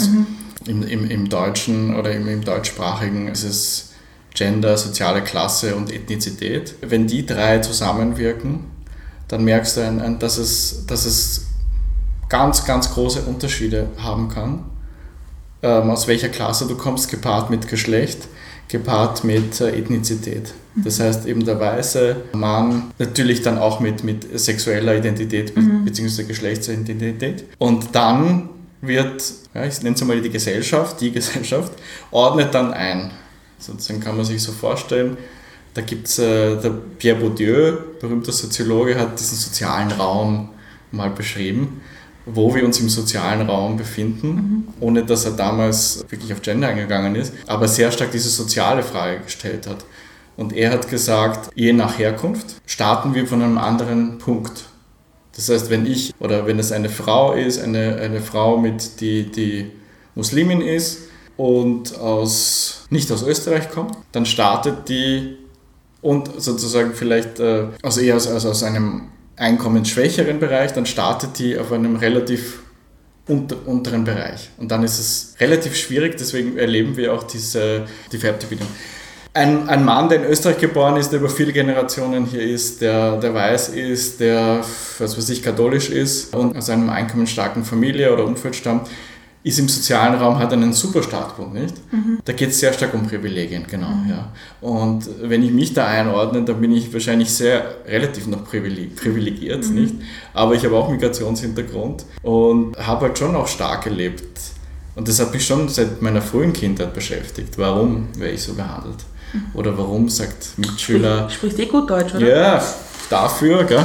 Im Deutschen oder im Deutschsprachigen ist es Gender, soziale Klasse und Ethnizität. Wenn die drei zusammenwirken, dann merkst du, dass es ganz, ganz große Unterschiede haben kann, aus welcher Klasse du kommst, gepaart mit Geschlecht, gepaart mit Ethnizität. Das heißt eben der weiße Mann, natürlich dann auch mit sexueller Identität bzw. Geschlechtsidentität. Und dann wird, ich nenne es mal die Gesellschaft ordnet dann ein. Sozusagen kann man sich so vorstellen, da gibt es, der Pierre Bourdieu, berühmter Soziologe, hat diesen sozialen Raum mal beschrieben, wo wir uns im sozialen Raum befinden, ohne dass er damals wirklich auf Gender eingegangen ist, aber sehr stark diese soziale Frage gestellt hat. Und er hat gesagt, je nach Herkunft starten wir von einem anderen Punkt. Das heißt, wenn es eine Frau ist, eine Frau die Muslimin ist und nicht aus Österreich kommt, dann startet die und sozusagen vielleicht eher aus einem einkommensschwächeren Bereich, dann startet die auf einem relativ unteren Bereich. Und dann ist es relativ schwierig, deswegen erleben wir auch die Färbtibildung. Ein Mann, der in Österreich geboren ist, der über viele Generationen hier ist, der weiß ist, der, katholisch ist und aus einer einkommensstarken Familie oder Umfeld stammt, ist im sozialen Raum, hat einen super Startpunkt, nicht? Da geht es sehr stark um Privilegien, genau. Ja. Und wenn ich mich da einordne, dann bin ich wahrscheinlich relativ noch privilegiert, nicht? Aber ich habe auch Migrationshintergrund und habe halt schon auch stark erlebt. Und das hat mich schon seit meiner frühen Kindheit beschäftigt. Warum werde ich so behandelt? Oder warum sagt Mitschüler... Sprichst gut Deutsch, oder? Ja, dafür, gell?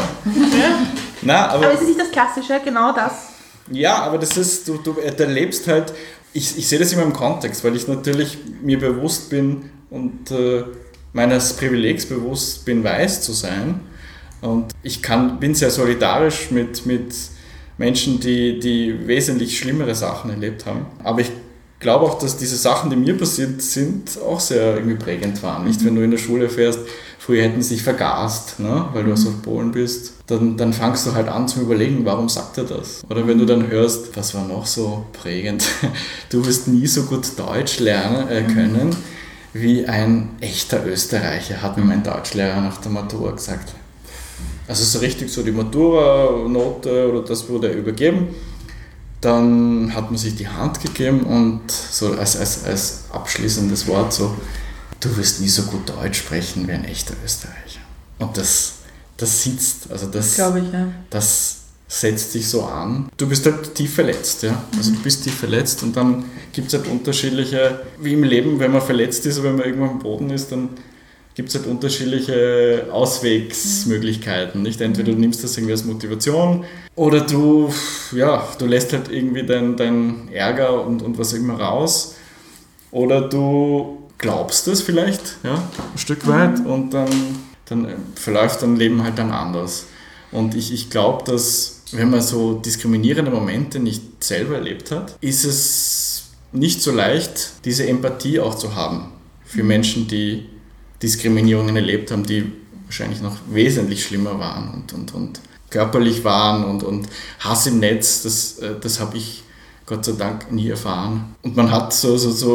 Aber ist es nicht das Klassische, genau das? Ja, aber das ist, du erlebst halt ich sehe das immer im Kontext, weil ich natürlich mir bewusst bin und meines Privilegs bewusst bin, weiß zu sein. Und ich bin sehr solidarisch mit Menschen, die wesentlich schlimmere Sachen erlebt haben. Aber ich glaube auch, dass diese Sachen, die mir passiert sind, auch sehr irgendwie prägend waren. Nicht, wenn du in der Schule fährst, früher hätten sie sich vergast, ne? Weil du aus Polen bist, dann fangst du halt an zu überlegen, warum sagt er das? Oder wenn du dann hörst, was war noch so prägend, du wirst nie so gut Deutsch lernen können, wie ein echter Österreicher, hat mir mein Deutschlehrer nach der Matura gesagt. Also so richtig so die Matura-Note oder das wurde übergeben. Dann hat man sich die Hand gegeben und so als abschließendes Wort so, du wirst nie so gut Deutsch sprechen wie ein echter Österreicher. Und das sitzt, also das, glaube ich, ja. Das setzt dich so an. Du bist halt tief verletzt, ja. Also du bist tief verletzt und dann gibt es halt unterschiedliche, wie im Leben, wenn man verletzt ist oder wenn man irgendwo am Boden ist, dann gibt es halt unterschiedliche Auswegsmöglichkeiten. Nicht? Entweder du nimmst das irgendwie als Motivation oder du lässt halt irgendwie dein Ärger und was auch immer raus. Oder du glaubst es vielleicht, ja, ein Stück weit und dann verläuft dein Leben halt dann anders. Und ich glaube, dass wenn man so diskriminierende Momente nicht selber erlebt hat, ist es nicht so leicht, diese Empathie auch zu haben für Menschen, die Diskriminierungen erlebt haben, die wahrscheinlich noch wesentlich schlimmer waren und körperlich waren und Hass im Netz, das habe ich Gott sei Dank nie erfahren. Und man hat so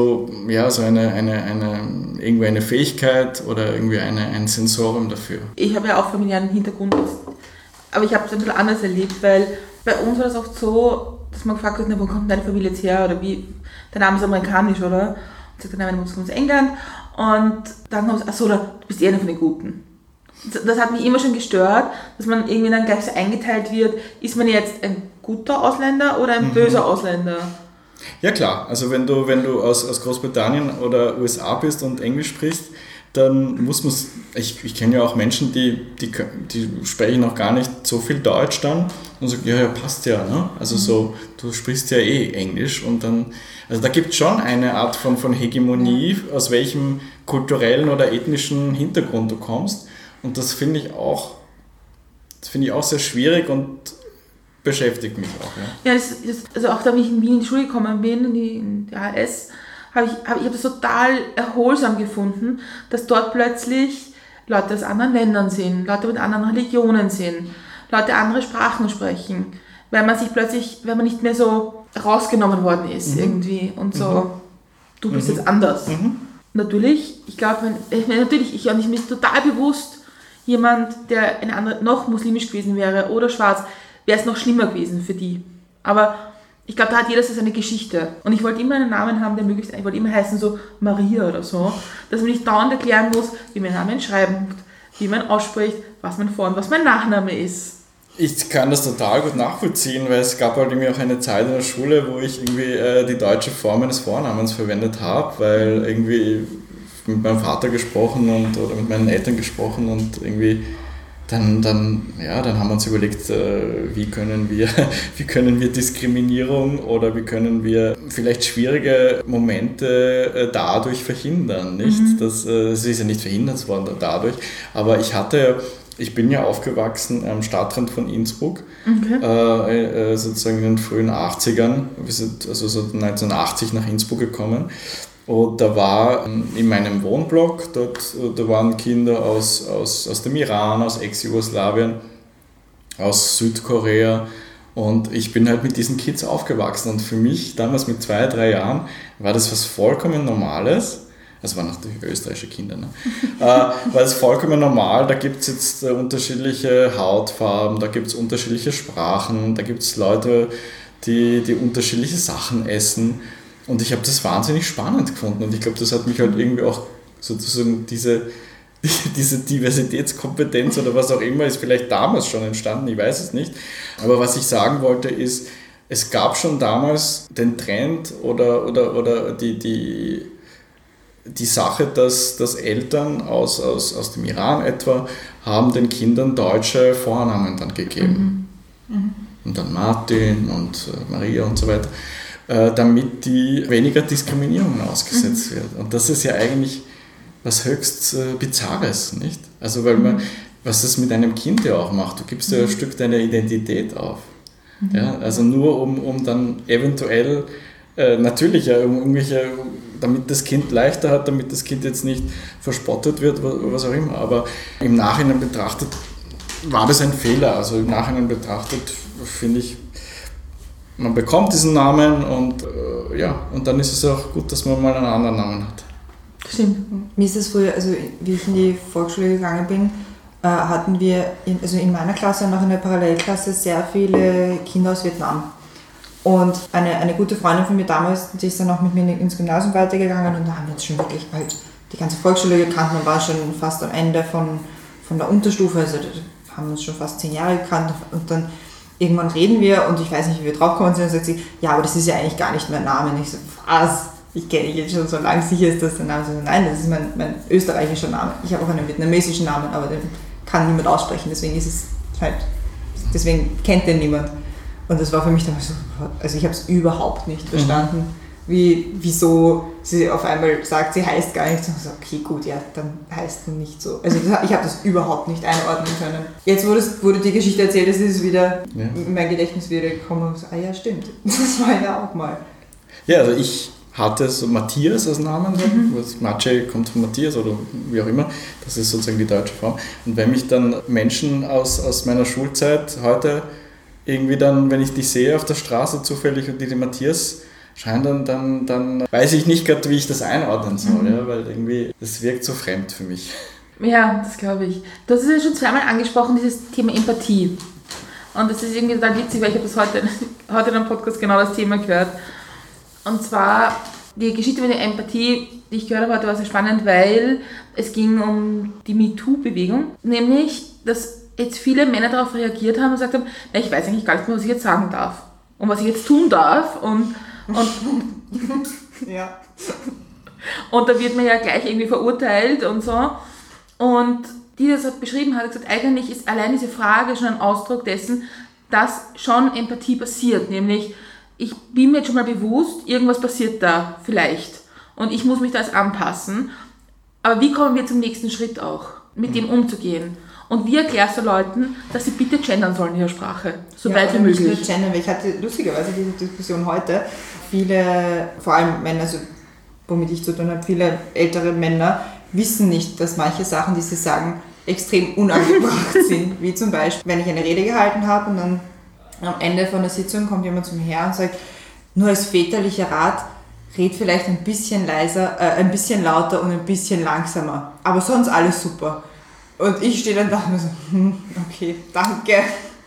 eine Fähigkeit oder irgendwie ein Sensorium dafür. Ich habe ja auch familiären Hintergrund, aber ich habe es ein bisschen anders erlebt, weil bei uns war das oft so, dass man gefragt hat, wo kommt deine Familie jetzt her oder wie, dein Name ist amerikanisch, oder? Und sagt, nein, meine Mutter kommt aus England. Und dann haben sie, achso, du bist einer von den Guten. Das hat mich immer schon gestört, dass man irgendwie dann gleich so eingeteilt wird, ist man jetzt ein guter Ausländer oder ein böser Ausländer? Ja klar, also wenn du aus Großbritannien oder USA bist und Englisch sprichst, dann muss man, ich kenne ja auch Menschen, die sprechen noch gar nicht so viel Deutsch dann und sagen, ja, passt ja, ne? Also so, du sprichst ja Englisch und dann, also da gibt es schon eine Art von Hegemonie, aus welchem kulturellen oder ethnischen Hintergrund du kommst und das finde ich auch sehr schwierig und beschäftigt mich auch. Ja, also auch da, wie ich in Wien in die Schule gekommen bin, in die AHS, habe ich das total erholsam gefunden, dass dort plötzlich Leute aus anderen Ländern sind, Leute mit anderen Religionen sind, Leute andere Sprachen sprechen, weil man nicht mehr so rausgenommen worden ist irgendwie und so, du bist jetzt anders. Natürlich, ich glaube, mir ist total bewusst, jemand, der eine andere, noch muslimisch gewesen wäre oder schwarz, wäre es noch schlimmer gewesen für die. Aber ich glaube, da hat jeder so seine Geschichte. Und ich wollte immer einen Namen haben, der möglichst, ich wollte immer heißen so Maria oder so, dass man nicht dauernd erklären muss, wie mein Name schreibt, wie man ausspricht, was mein Vor- und was mein Nachname ist. Ich kann das total gut nachvollziehen, weil es gab halt irgendwie auch eine Zeit in der Schule, wo ich irgendwie die deutsche Form meines Vornamens verwendet habe, weil irgendwie mit meinem Vater gesprochen oder mit meinen Eltern gesprochen und irgendwie dann haben wir uns überlegt, wie können wir Diskriminierung oder wie können wir vielleicht schwierige Momente dadurch verhindern, nicht? Das ist ja nicht verhindert worden dadurch, aber ich bin ja aufgewachsen am Stadtrand von Innsbruck, sozusagen in den frühen 80ern, wir sind also so 1980 nach Innsbruck gekommen. Und da war in meinem Wohnblock, da waren Kinder aus dem Iran, aus Ex-Jugoslawien, aus Südkorea und ich bin halt mit diesen Kids aufgewachsen und für mich damals mit 2, 3 Jahren war das was vollkommen Normales. Das waren natürlich österreichische Kinder, ne? War das vollkommen normal, da gibt es jetzt unterschiedliche Hautfarben, da gibt es unterschiedliche Sprachen, da gibt es Leute, die unterschiedliche Sachen essen. Und ich habe das wahnsinnig spannend gefunden und ich glaube, das hat mich halt irgendwie auch sozusagen diese Diversitätskompetenz oder was auch immer ist vielleicht damals schon entstanden, ich weiß es nicht. Aber was ich sagen wollte ist, es gab schon damals den Trend oder die Sache, dass Eltern aus dem Iran etwa haben den Kindern deutsche Vornamen dann gegeben. Und dann Martin und Maria und so weiter. damit die weniger Diskriminierungen ausgesetzt wird. Und das ist ja eigentlich was höchst Bizarres, nicht? Also weil was das mit einem Kind ja auch macht, du gibst ja ein Stück deiner Identität auf. Ja? Also nur um dann eventuell natürlich ja damit das Kind leichter hat, damit das Kind jetzt nicht verspottet wird, was auch immer. Aber im Nachhinein betrachtet war das ein Fehler. Also im Nachhinein betrachtet finde ich, man bekommt diesen Namen und und dann ist es auch gut, dass man mal einen anderen Namen hat. Stimmt. Mir ist es früher, also wie ich in die Volksschule gegangen bin, hatten wir in meiner Klasse und auch in der Parallelklasse sehr viele Kinder aus Vietnam. Und eine gute Freundin von mir damals, die ist dann auch mit mir ins Gymnasium weitergegangen und da haben wir uns schon wirklich bald die ganze Volksschule gekannt. Man war schon fast am Ende von der Unterstufe, also da haben wir uns schon fast 10 Jahre gekannt und dann irgendwann reden wir und ich weiß nicht, wie wir draufgekommen sind und sagt sie, ja, aber das ist ja eigentlich gar nicht mein Name. Und ich so, was? Ich kenne dich jetzt schon so lange, sicher ist das der Name. So, nein, das ist mein österreichischer Name. Ich habe auch einen vietnamesischen Namen, aber den kann niemand aussprechen, deswegen ist es halt, deswegen kennt den niemand. Und das war für mich dann so, also ich habe es überhaupt nicht verstanden, wieso sie auf einmal sagt, sie heißt gar nicht so. Und so, okay, gut, ja, dann heißt sie nicht so. Also ich habe das überhaupt nicht einordnen können. Jetzt, wo du die Geschichte erzählt hast, ist es wieder in mein Gedächtnis wieder gekommen und so, ah ja, stimmt, das war ja auch mal. Ja, also ich hatte so Matthias als Namen, Maciej kommt von Matthias oder wie auch immer, das ist sozusagen die deutsche Form. Und wenn mich dann Menschen aus meiner Schulzeit heute irgendwie dann, wenn ich die sehe auf der Straße zufällig und die Matthias scheinen, dann weiß ich nicht gerade, wie ich das einordnen soll, ja, weil irgendwie das wirkt so fremd für mich. Ja, das glaube ich. Du hast es ja schon zweimal angesprochen, dieses Thema Empathie. Und das ist irgendwie total witzig, weil ich habe das heute in einem Podcast genau das Thema gehört. Und zwar die Geschichte mit der Empathie, die ich gehört habe heute, war sehr spannend, weil es ging um die MeToo-Bewegung. Nämlich, dass jetzt viele Männer darauf reagiert haben und gesagt haben, na, ich weiß eigentlich gar nicht mehr, was ich jetzt sagen darf. Und was ich jetzt tun darf. Und Ja. und da wird man ja gleich irgendwie verurteilt und so. Und die das beschrieben hat, gesagt, eigentlich ist allein diese Frage schon ein Ausdruck dessen, dass schon Empathie passiert. Nämlich, ich bin mir jetzt schon mal bewusst, irgendwas passiert da vielleicht. Und ich muss mich da jetzt anpassen. Aber wie kommen wir zum nächsten Schritt auch, mit dem umzugehen? Und wie erklärst du Leuten, dass sie bitte gendern sollen in ihrer Sprache, so weit wie möglich? Nicht nur gendern, weil ich hatte lustigerweise diese Diskussion heute. Viele, vor allem Männer, also womit ich zu tun habe, viele ältere Männer wissen nicht, dass manche Sachen, die sie sagen, extrem unangebracht sind. Wie zum Beispiel, wenn ich eine Rede gehalten habe und dann am Ende von der Sitzung kommt jemand zu mir her und sagt, nur als väterlicher Rat, red vielleicht ein bisschen leiser, ein bisschen lauter und ein bisschen langsamer. Aber sonst alles super. Und ich stehe dann da und so, okay, danke.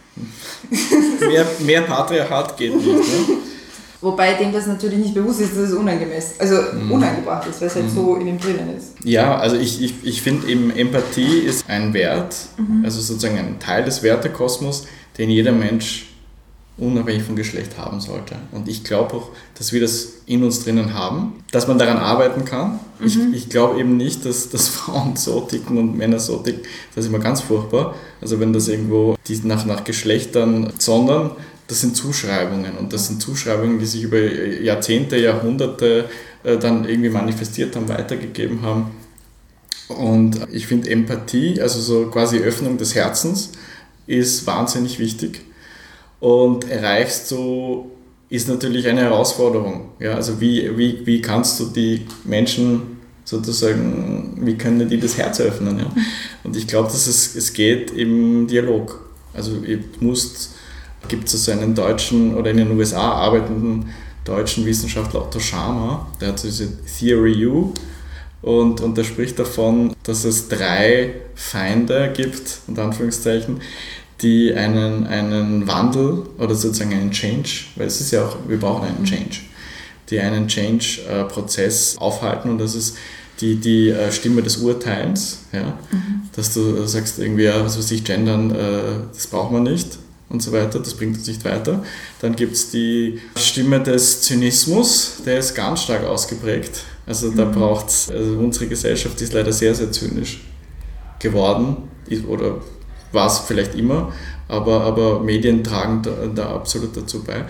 Mehr Patriarchat geht nicht, ne? Wobei dem das natürlich nicht bewusst ist, dass es unangemessen, also unangebracht ist, weil es halt so in ihm drinnen ist. Ja, also ich finde eben Empathie ist ein Wert, also sozusagen ein Teil des Wertekosmos, den jeder Mensch unabhängig vom Geschlecht haben sollte. Und ich glaube auch, dass wir das in uns drinnen haben, dass man daran arbeiten kann. Ich glaube eben nicht, dass Frauen so ticken und Männer so ticken. Das ist immer ganz furchtbar. Also wenn das irgendwo nach Geschlechtern, sondern das sind Zuschreibungen. Und das sind Zuschreibungen, die sich über Jahrzehnte, Jahrhunderte dann irgendwie manifestiert haben, weitergegeben haben. Und ich finde Empathie, also so quasi Öffnung des Herzens, ist wahnsinnig wichtig. Und erreichst du, ist natürlich eine Herausforderung. Ja, also wie kannst du die Menschen sozusagen, wie können die das Herz öffnen? Ja? Und ich glaube, dass es geht im Dialog. Also gibt es einen deutschen oder in den USA arbeitenden deutschen Wissenschaftler, Otto Scharmer, der hat diese Theory U und der spricht davon, dass es 3 Feinde gibt, unter Anführungszeichen, die einen Wandel oder sozusagen einen Change, weil es ist ja auch, wir brauchen einen Change, die einen Change-Prozess aufhalten und das ist die Stimme des Urteilens, ja? Dass du sagst irgendwie, ja, was weiß ich, gendern, das braucht man nicht und so weiter, das bringt uns nicht weiter. Dann gibt es die Stimme des Zynismus, der ist ganz stark ausgeprägt, also da braucht's, also unsere Gesellschaft ist leider sehr, sehr zynisch geworden oder war es vielleicht immer, aber Medien tragen da absolut dazu bei.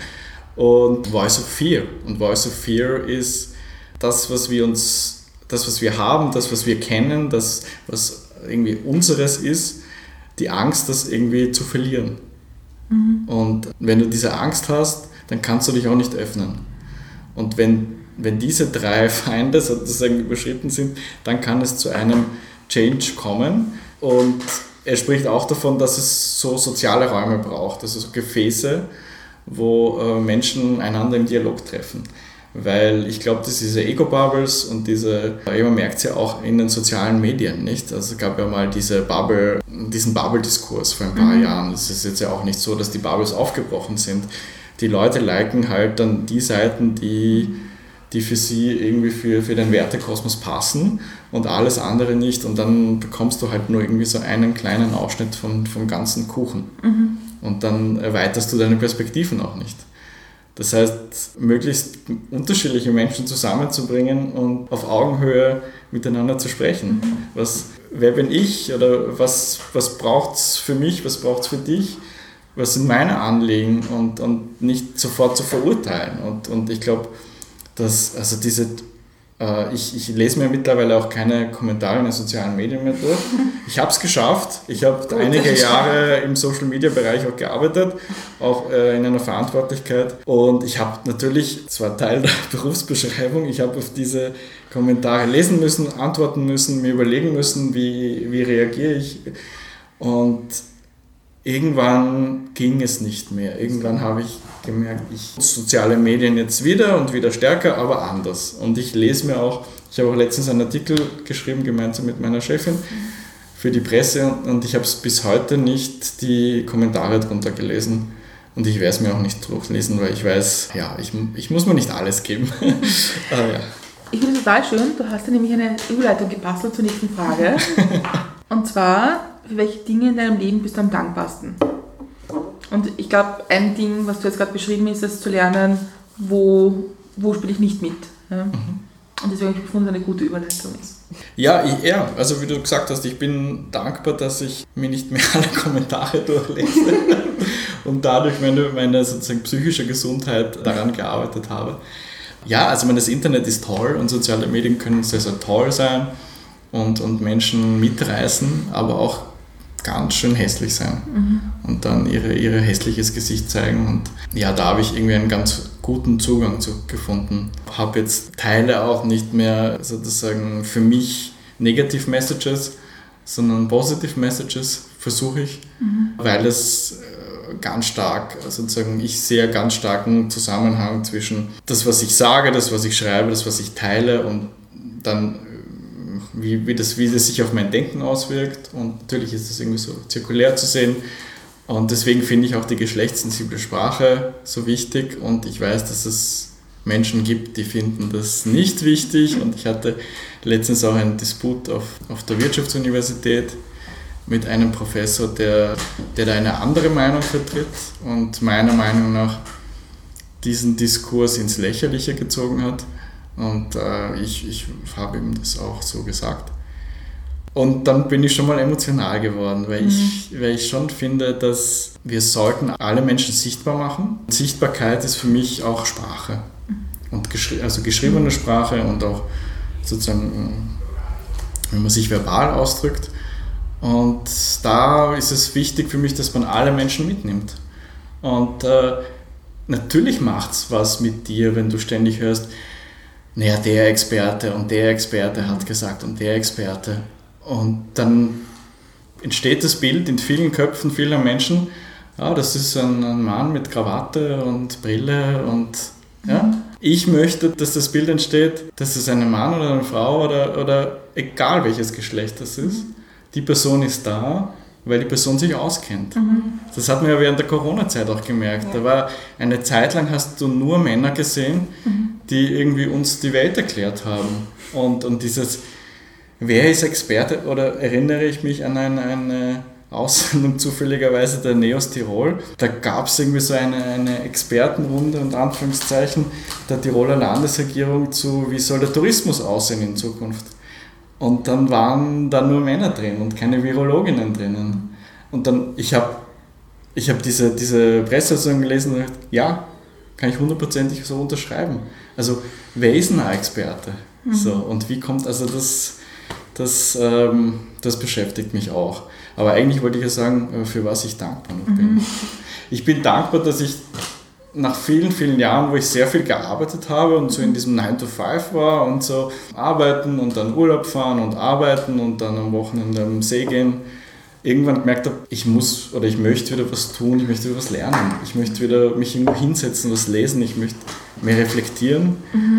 und Voice of Fear. Und Voice of Fear ist das, was wir haben, das, was wir kennen, das, was irgendwie unseres ist, die Angst, das irgendwie zu verlieren. Und wenn du diese Angst hast, dann kannst du dich auch nicht öffnen. Und wenn diese 3 Feinde sozusagen überschritten sind, dann kann es zu einem Change kommen. Und er spricht auch davon, dass es so soziale Räume braucht, also so Gefäße, wo Menschen einander im Dialog treffen. Weil ich glaube, dass diese Ego-Bubbles und man merkt es ja auch in den sozialen Medien, nicht? Also es gab ja mal diesen Bubble-Diskurs vor ein paar Jahren. Es ist jetzt ja auch nicht so, dass die Bubbles aufgebrochen sind. Die Leute liken halt dann die Seiten, die für sie irgendwie für den Wertekosmos passen und alles andere nicht. Und dann bekommst du halt nur irgendwie so einen kleinen Ausschnitt vom ganzen Kuchen. Und dann erweiterst du deine Perspektiven auch nicht. Das heißt, möglichst unterschiedliche Menschen zusammenzubringen und auf Augenhöhe miteinander zu sprechen. Wer bin ich oder was braucht es für mich, was braucht es für dich, was sind meine Anliegen und nicht sofort zu verurteilen. Und ich glaube, dass ich lese mir mittlerweile auch keine Kommentare in den sozialen Medien mehr durch. Ich habe es geschafft. Ich habe einige Jahre im Social-Media-Bereich auch gearbeitet, auch in einer Verantwortlichkeit. Und ich habe natürlich, das war Teil der Berufsbeschreibung, ich habe auf diese Kommentare lesen müssen, antworten müssen, mir überlegen müssen, wie reagiere ich. Und irgendwann ging es nicht mehr. Irgendwann habe ich gemerkt, ich nutze soziale Medien jetzt wieder und wieder stärker, aber anders. Und ich habe auch letztens einen Artikel geschrieben, gemeinsam mit meiner Chefin für die Presse und ich habe es bis heute nicht die Kommentare drunter gelesen. Und ich werde es mir auch nicht durchlesen, weil ich weiß, ich muss mir nicht alles geben. Ich finde es total schön, du hast ja nämlich eine Überleitung gebastelt zur nächsten Frage. Und zwar, für welche Dinge in deinem Leben bist du am dankbarsten? Und ich glaube, ein Ding, was du jetzt gerade beschrieben hast, ist zu lernen, wo spiele ich nicht mit. Ja? Und deswegen habe ich gefunden, dass eine gute Überleitung ist. Ja, also wie du gesagt hast, ich bin dankbar, dass ich mir nicht mehr alle Kommentare durchlese und dadurch meine sozusagen psychische Gesundheit daran gearbeitet habe. Ja, also das Internet ist toll und soziale Medien können sehr, sehr toll sein und Menschen mitreißen, aber auch ganz schön hässlich sein und dann ihr hässliches Gesicht zeigen. Und ja, da habe ich irgendwie einen ganz guten Zugang zu gefunden. Habe jetzt Teile auch nicht mehr sozusagen für mich Negative Messages, sondern Positive Messages versuche ich, weil es ganz stark, sozusagen ich sehe einen ganz starken Zusammenhang zwischen das, was ich sage, das, was ich schreibe, das, was ich teile und dann wie das sich auf mein Denken auswirkt. Und natürlich ist das irgendwie so zirkulär zu sehen. Und deswegen finde ich auch die geschlechtssensible Sprache so wichtig. Und ich weiß, dass es Menschen gibt, die finden das nicht wichtig. Und ich hatte letztens auch einen Disput auf der Wirtschaftsuniversität mit einem Professor, der da eine andere Meinung vertritt und meiner Meinung nach diesen Diskurs ins Lächerliche gezogen hat. Und ich habe ihm das auch so gesagt. Und dann bin ich schon mal emotional geworden, weil ich schon finde, dass wir sollten alle Menschen sichtbar machen. Sichtbarkeit ist für mich auch Sprache. Und also geschriebene Sprache und auch sozusagen, wenn man sich verbal ausdrückt. Und da ist es wichtig für mich, dass man alle Menschen mitnimmt. Und natürlich macht es was mit dir, wenn du ständig hörst, naja, der Experte und der Experte hat gesagt und der Experte. Und dann entsteht das Bild in vielen Köpfen vieler Menschen, ja, das ist ein Mann mit Krawatte und Brille und ja. Ich möchte, dass das Bild entsteht, dass es ein Mann oder eine Frau oder egal welches Geschlecht das ist, die Person ist da, weil die Person sich auskennt. Das hat man ja während der Corona-Zeit auch gemerkt. Ja. Da war eine Zeit lang, hast du nur Männer gesehen, die irgendwie uns die Welt erklärt haben. Und dieses, wer ist Experte? Oder erinnere ich mich an eine Aussendung zufälligerweise der Neos Tirol. Da gab es irgendwie so eine Expertenrunde, unter Anführungszeichen, der Tiroler Landesregierung zu, wie soll der Tourismus aussehen in Zukunft. Und dann waren da nur Männer drin und keine Virologinnen drinnen. Und dann, ich hab diese Presseaussendung gelesen und dachte, ja, kann ich hundertprozentig so unterschreiben. Also wer ist ein Experte? So, und wie kommt, also das beschäftigt mich auch. Aber eigentlich wollte ich ja sagen, für was ich dankbar noch bin. Ich bin dankbar, dass ich nach vielen, vielen Jahren, wo ich sehr viel gearbeitet habe und so in diesem 9-to-5 war und so arbeiten und dann Urlaub fahren und arbeiten und dann am Wochenende am See gehen, irgendwann gemerkt habe, ich möchte wieder was tun, ich möchte wieder was lernen, ich möchte wieder mich irgendwo hinsetzen, was lesen, ich möchte mehr reflektieren.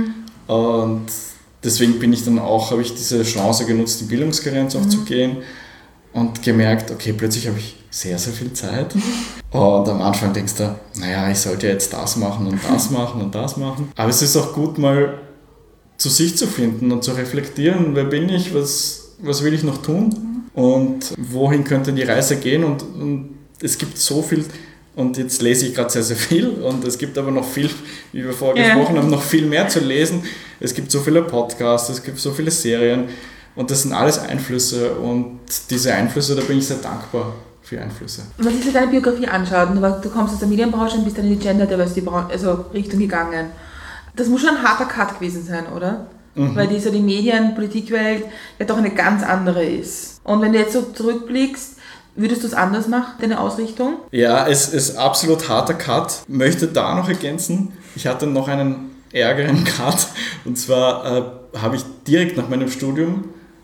Und deswegen habe ich diese Chance genutzt, die Bildungsgrenze auch zu gehen und gemerkt, okay, plötzlich habe ich sehr, sehr viel Zeit. Und am Anfang denkst du, naja, ich sollte jetzt das machen und das machen und das machen. Aber es ist auch gut, mal zu sich zu finden und zu reflektieren, wer bin ich, was will ich noch tun und wohin könnte die Reise gehen. Und es gibt so viel, und jetzt lese ich gerade sehr, sehr viel und es gibt aber noch viel, wie wir vorher gesprochen haben, noch viel mehr zu lesen. Es gibt so viele Podcasts, es gibt so viele Serien und das sind alles Einflüsse und diese Einflüsse, da bin ich sehr dankbar für Einflüsse. Wenn man sich so deine Biografie anschaut, du kommst aus der Medienbranche und bist dann in die Gender Diversity Richtung gegangen. Das muss schon ein harter Cut gewesen sein, oder? Weil die Medien-Politikwelt ja doch eine ganz andere ist. Und wenn du jetzt so zurückblickst, würdest du es anders machen, deine Ausrichtung? Ja, es ist absolut harter Cut. Möchte da noch ergänzen, ich hatte noch einen ärgeren Cut. Und zwar habe ich direkt nach meinem Studium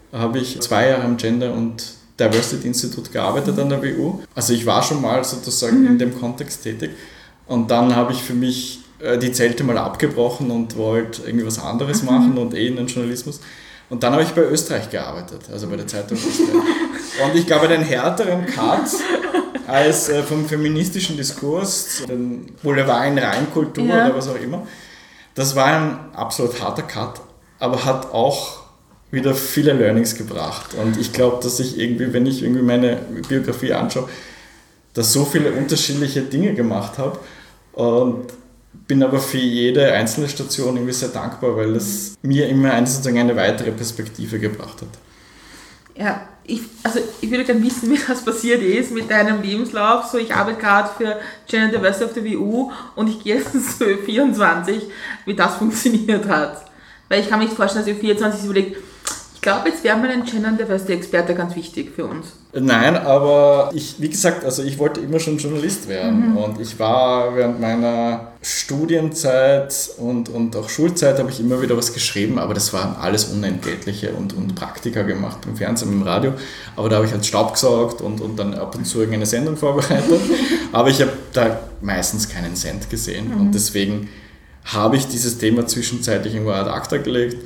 2 Jahre am Gender- und Diversity-Institut gearbeitet an der WU. Also ich war schon mal sozusagen in dem Kontext tätig. Und dann habe ich für mich die Zelte mal abgebrochen und wollte irgendwie was anderes machen und in den Journalismus. Und dann habe ich bei Österreich gearbeitet, also bei der Zeitung Österreich. Und ich glaube, einen härteren Cut als vom feministischen Diskurs, den Boulevard in Reinkultur oder was auch immer. Das war ein absolut harter Cut, aber hat auch wieder viele Learnings gebracht. Und ich glaube, dass ich wenn ich meine Biografie anschaue, dass so viele unterschiedliche Dinge gemacht habe und bin aber für jede einzelne Station irgendwie sehr dankbar, weil es mir immer sozusagen eine weitere Perspektive gebracht hat. Ja, ich würde gerne wissen, wie das passiert ist mit deinem Lebenslauf. So, ich arbeite gerade für Gender Diversity auf der WU und ich gehe jetzt zu 24, wie das funktioniert hat. Weil ich kann mir nicht vorstellen, dass ihr 24 überlegt, ich glaube, jetzt wäre mal ein Gender Diversity Experte ganz wichtig für uns. Nein, aber ich wollte immer schon Journalist werden und ich war während meiner Studienzeit und auch Schulzeit habe ich immer wieder was geschrieben, aber das waren alles unentgeltliche und Praktika gemacht im Fernsehen, im Radio, aber da habe ich halt Staub gesaugt und dann ab und zu irgendeine Sendung vorbereitet, aber ich habe da meistens keinen Cent gesehen und deswegen habe ich dieses Thema zwischenzeitlich irgendwo ad acta gelegt.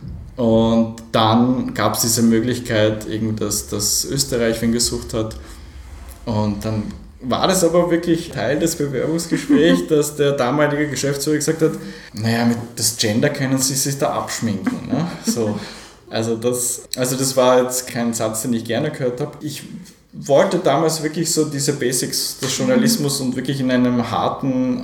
Und dann gab es diese Möglichkeit, dass Österreich wen gesucht hat. Und dann war das aber wirklich Teil des Bewerbungsgesprächs, dass der damalige Geschäftsführer gesagt hat, naja, mit das Gender können Sie sich da abschminken. Ne? So, also das war jetzt kein Satz, den ich gerne gehört habe. Ich wollte damals wirklich so diese Basics des Journalismus und wirklich in einem harten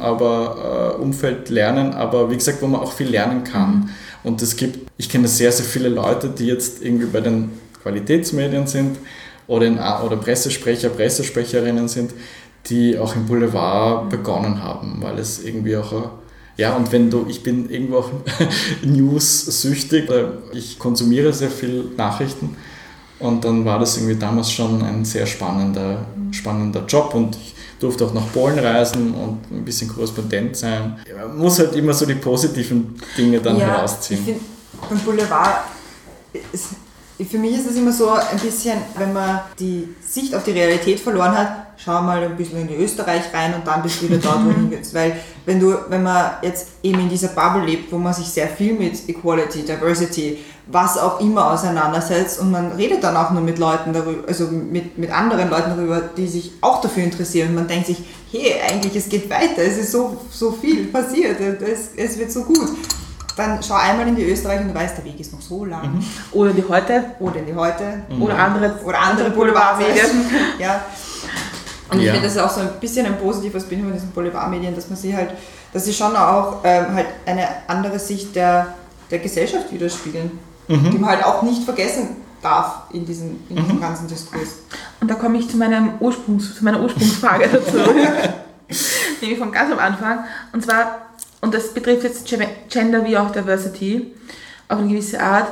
Umfeld lernen, aber wie gesagt, wo man auch viel lernen kann. Und ich kenne sehr, sehr viele Leute, die jetzt irgendwie bei den Qualitätsmedien sind oder Pressesprecher, Pressesprecherinnen sind, die auch im Boulevard begonnen haben, weil es irgendwie auch, und ich bin irgendwo auch news-süchtig, ich konsumiere sehr viel Nachrichten und dann war das irgendwie damals schon ein sehr spannender Job und ich durfte auch nach Polen reisen und ein bisschen Korrespondent sein. Man muss halt immer so die positiven Dinge dann herausziehen. Ich finde, beim Boulevard, für mich ist es immer so ein bisschen, wenn man die Sicht auf die Realität verloren hat, schau mal ein bisschen in die Österreich rein und dann bist du wieder dort, wo du hingehst. Weil wenn man jetzt eben in dieser Bubble lebt, wo man sich sehr viel mit Equality, Diversity, was auch immer auseinandersetzt und man redet dann auch nur mit Leuten darüber, also mit anderen Leuten darüber, die sich auch dafür interessieren und man denkt sich, hey, eigentlich es geht weiter, es ist so viel passiert, es wird so gut. Dann schau einmal in die Österreich und du weißt, der Weg ist noch so lang. Oder in die Heute. Oder andere Boulevardmedien. Ja. Und ich finde, das ist auch so ein bisschen ein positives Bild von diesen Boulevardmedien, dass sie schon auch halt eine andere Sicht der Gesellschaft widerspiegeln, die man halt auch nicht vergessen darf in diesem ganzen Diskurs. Und da komme ich zu meiner Ursprungsfrage dazu, nämlich von ganz am Anfang. Und zwar, und das betrifft jetzt Gender wie auch Diversity auf eine gewisse Art,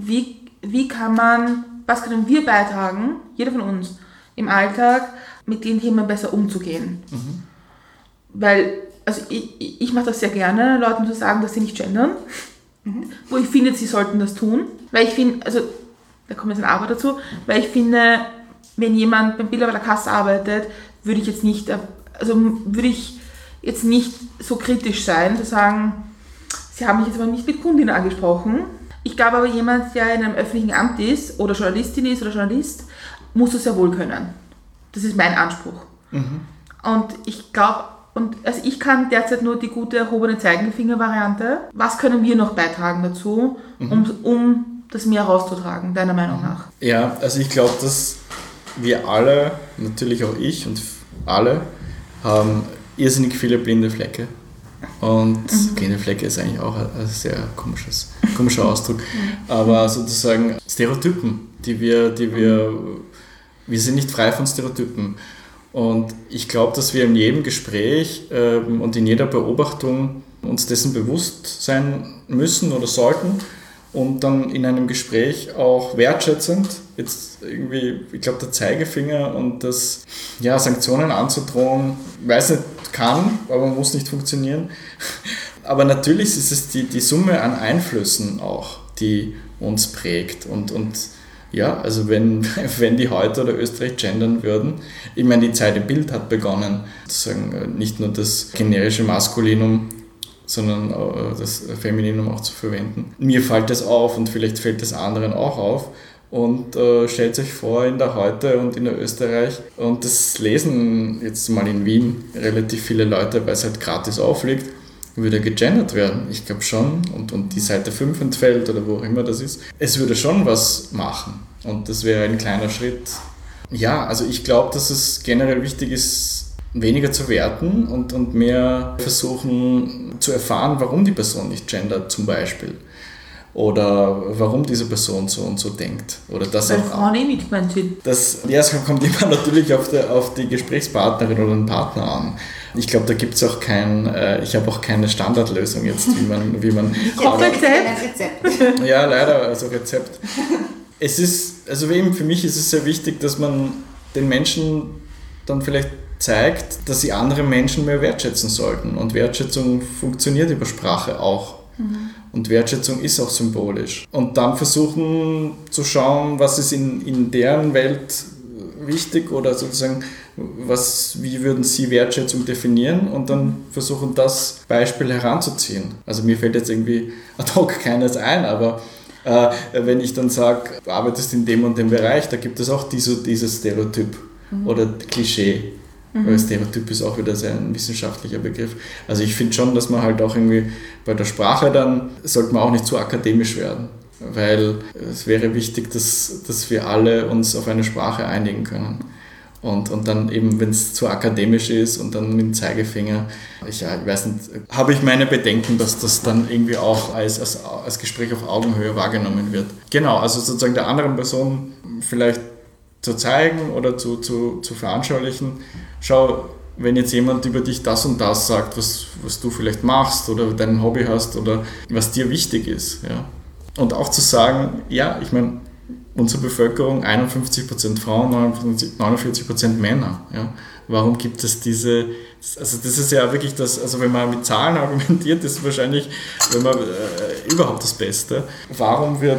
was können wir beitragen, jeder von uns, im Alltag, mit den Themen besser umzugehen. Weil, also ich mache das sehr gerne, Leuten zu sagen, dass sie nicht gendern, wo ich finde, sie sollten das tun, weil ich finde, also da kommt jetzt ein Aber dazu, weil ich finde, wenn jemand beim Biller bei der Kasse arbeitet, würde ich jetzt nicht so kritisch sein, zu sagen, sie haben mich jetzt aber nicht mit Kundinnen angesprochen. Ich glaube aber, jemand, der in einem öffentlichen Amt ist oder Journalistin ist oder Journalist, muss das sehr wohl können. Das ist mein Anspruch. Und ich glaube, also ich kann derzeit nur die gute erhobene Zeigefinger-Variante. Was können wir noch beitragen dazu, um das mehr rauszutragen, deiner Meinung nach? Ja, also ich glaube, dass wir alle, natürlich auch ich und alle, haben irrsinnig viele blinde Flecke. Und blinde Flecke ist eigentlich auch ein sehr komischer Ausdruck. Aber sozusagen Stereotypen, wir sind nicht frei von Stereotypen. Und ich glaube, dass wir in jedem Gespräch und in jeder Beobachtung uns dessen bewusst sein müssen oder sollten und dann in einem Gespräch auch wertschätzend, jetzt irgendwie, ich glaube, der Zeigefinger und das, ja, Sanktionen anzudrohen, weiß nicht, kann, aber muss nicht funktionieren. Aber natürlich ist es die Summe an Einflüssen auch, die uns prägt und ja, also wenn die heute oder Österreich gendern würden, ich meine, die Zeit im Bild hat begonnen, sozusagen nicht nur das generische Maskulinum, sondern das Femininum auch zu verwenden. Mir fällt das auf und vielleicht fällt das anderen auch auf. Und stellt euch vor, in der Heute und in der Österreich, und das lesen jetzt mal in Wien relativ viele Leute, weil es halt gratis aufliegt, würde gegendert werden. Ich glaube schon, und die Seite 5 entfällt oder wo auch immer das ist. Es würde schon was machen und das wäre ein kleiner Schritt. Ja, also ich glaube, dass es generell wichtig ist, weniger zu werten und mehr versuchen zu erfahren, warum die Person nicht gendert zum Beispiel. Oder warum diese Person so und so denkt. Oder das weil auch, Frauen nicht gemeint sind. es kommt immer natürlich auf die Gesprächspartnerin oder den Partner an. Ich glaube, da gibt es auch ich habe auch keine Standardlösung jetzt, wie man Rezept? Ja, leider, also Rezept. Es ist, also eben für mich ist es sehr wichtig, dass man den Menschen dann vielleicht zeigt, dass sie andere Menschen mehr wertschätzen sollten. Und Wertschätzung funktioniert über Sprache auch. Und Wertschätzung ist auch symbolisch. Und dann versuchen zu schauen, was ist in deren Welt wichtig oder sozusagen, wie würden sie Wertschätzung definieren und dann versuchen, das Beispiel heranzuziehen. Also mir fällt jetzt irgendwie ad hoc keines ein, aber wenn ich dann sage, du arbeitest in dem und dem Bereich, da gibt es auch dieses Stereotyp oder Klischee. Weil Stereotyp ist auch wieder sehr ein wissenschaftlicher Begriff. Also ich finde schon, dass man halt auch irgendwie bei der Sprache dann, sollte man auch nicht zu akademisch werden. Weil es wäre wichtig, dass wir alle uns auf eine Sprache einigen können. Und dann eben, wenn es zu akademisch ist und dann mit dem Zeigefinger, ich weiß nicht, habe ich meine Bedenken, dass das dann irgendwie auch als Gespräch auf Augenhöhe wahrgenommen wird. Genau, also sozusagen der anderen Person vielleicht zu zeigen oder zu veranschaulichen, schau, wenn jetzt jemand über dich das und das sagt, was du vielleicht machst oder dein Hobby hast oder was dir wichtig ist. Ja. Und auch zu sagen, ja, ich meine, unsere Bevölkerung, 51% Frauen, 49% Männer. Ja. Warum gibt es also das ist ja wirklich das, also wenn man mit Zahlen argumentiert, ist wahrscheinlich überhaupt das Beste. Warum wird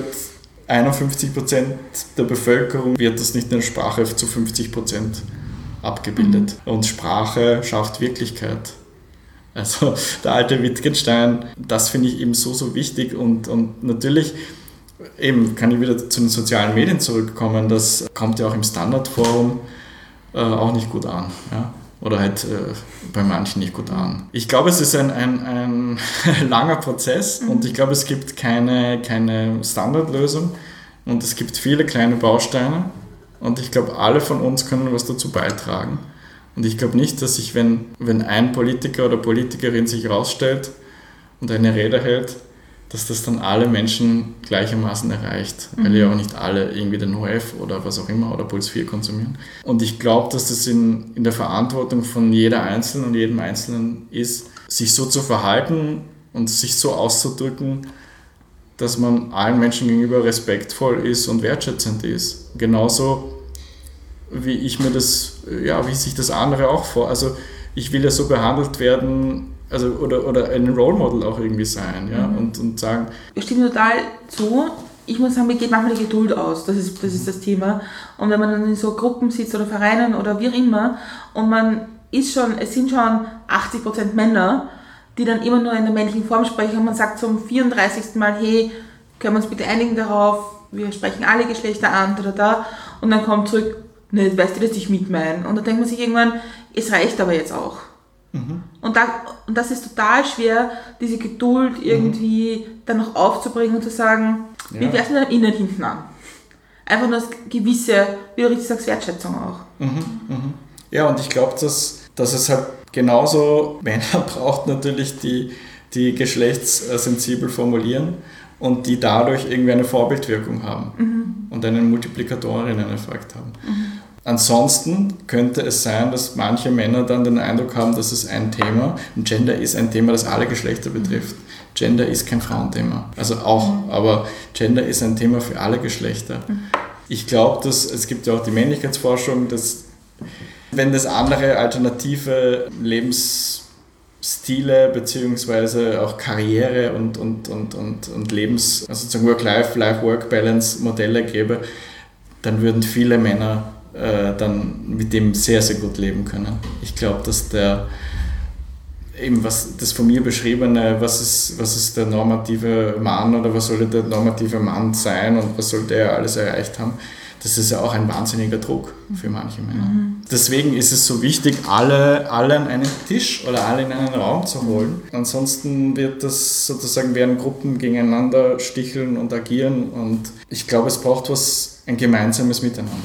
51% der Bevölkerung wird das nicht in der Sprache zu 50% abgebildet? Und Sprache schafft Wirklichkeit. Also der alte Wittgenstein, das finde ich eben so wichtig und natürlich eben kann ich wieder zu den sozialen Medien zurückkommen, das kommt ja auch im Standardforum auch nicht gut an. Ja? Oder halt bei manchen nicht gut an. Ich glaube, es ist ein langer Prozess und ich glaube, es gibt keine Standardlösung und es gibt viele kleine Bausteine und ich glaube, alle von uns können was dazu beitragen. Und ich glaube nicht, dass wenn ein Politiker oder Politikerin sich rausstellt und eine Rede hält, dass das dann alle Menschen gleichermaßen erreicht, weil ja auch nicht alle irgendwie den ORF oder was auch immer oder Puls 4 konsumieren. Und ich glaube, dass das in der Verantwortung von jeder Einzelnen und jedem Einzelnen ist, sich so zu verhalten und sich so auszudrücken, dass man allen Menschen gegenüber respektvoll ist und wertschätzend ist. Genauso wie ich mir das, wie sich das andere auch vor. Also ich will ja so behandelt werden, also oder ein Role Model auch irgendwie sein, ja, und sagen. Ich stimme total zu. Ich muss sagen, mir geht manchmal die Geduld aus. Das ist das Thema. Und wenn man dann in so Gruppen sitzt oder Vereinen oder wie auch immer und es sind schon 80% Männer, die dann immer nur in der männlichen Form sprechen und man sagt zum 34. Mal, hey, können wir uns bitte einigen darauf, wir sprechen alle Geschlechter an, und dann kommt zurück, ne, weißt du, dass ich mit meine. Und dann denkt man sich irgendwann, es reicht aber jetzt auch. Und das ist total schwer, diese Geduld irgendwie dann noch aufzubringen und zu sagen, wir werfen dann innen hinten an. Einfach nur das gewisse, wie du richtig sagst, Wertschätzung auch. Ja, und ich glaube, dass es halt genauso Männer braucht natürlich, die geschlechtssensibel formulieren und die dadurch irgendwie eine Vorbildwirkung haben und einen Multiplikatorinnen-Effekt haben. Ansonsten könnte es sein, dass manche Männer dann den Eindruck haben, dass es ein Thema, und Gender ist ein Thema, das alle Geschlechter betrifft. Gender ist kein Frauenthema, also auch, aber Gender ist ein Thema für alle Geschlechter. Ich glaube, dass es gibt ja auch die Männlichkeitsforschung, dass wenn das andere alternative Lebensstile beziehungsweise auch Karriere und Lebens, also sozusagen Work-Life-Work-Balance-Modelle gäbe, dann würden viele Männer dann mit dem sehr, sehr gut leben können. Ich glaube, dass das von mir beschriebene, was ist der normative Mann oder was sollte der normative Mann sein und was sollte er alles erreicht haben, das ist ja auch ein wahnsinniger Druck für manche Männer. Deswegen ist es so wichtig, alle an einen Tisch oder alle in einen Raum zu holen. Ansonsten werden Gruppen gegeneinander sticheln und agieren und ich glaube, es braucht ein gemeinsames Miteinander.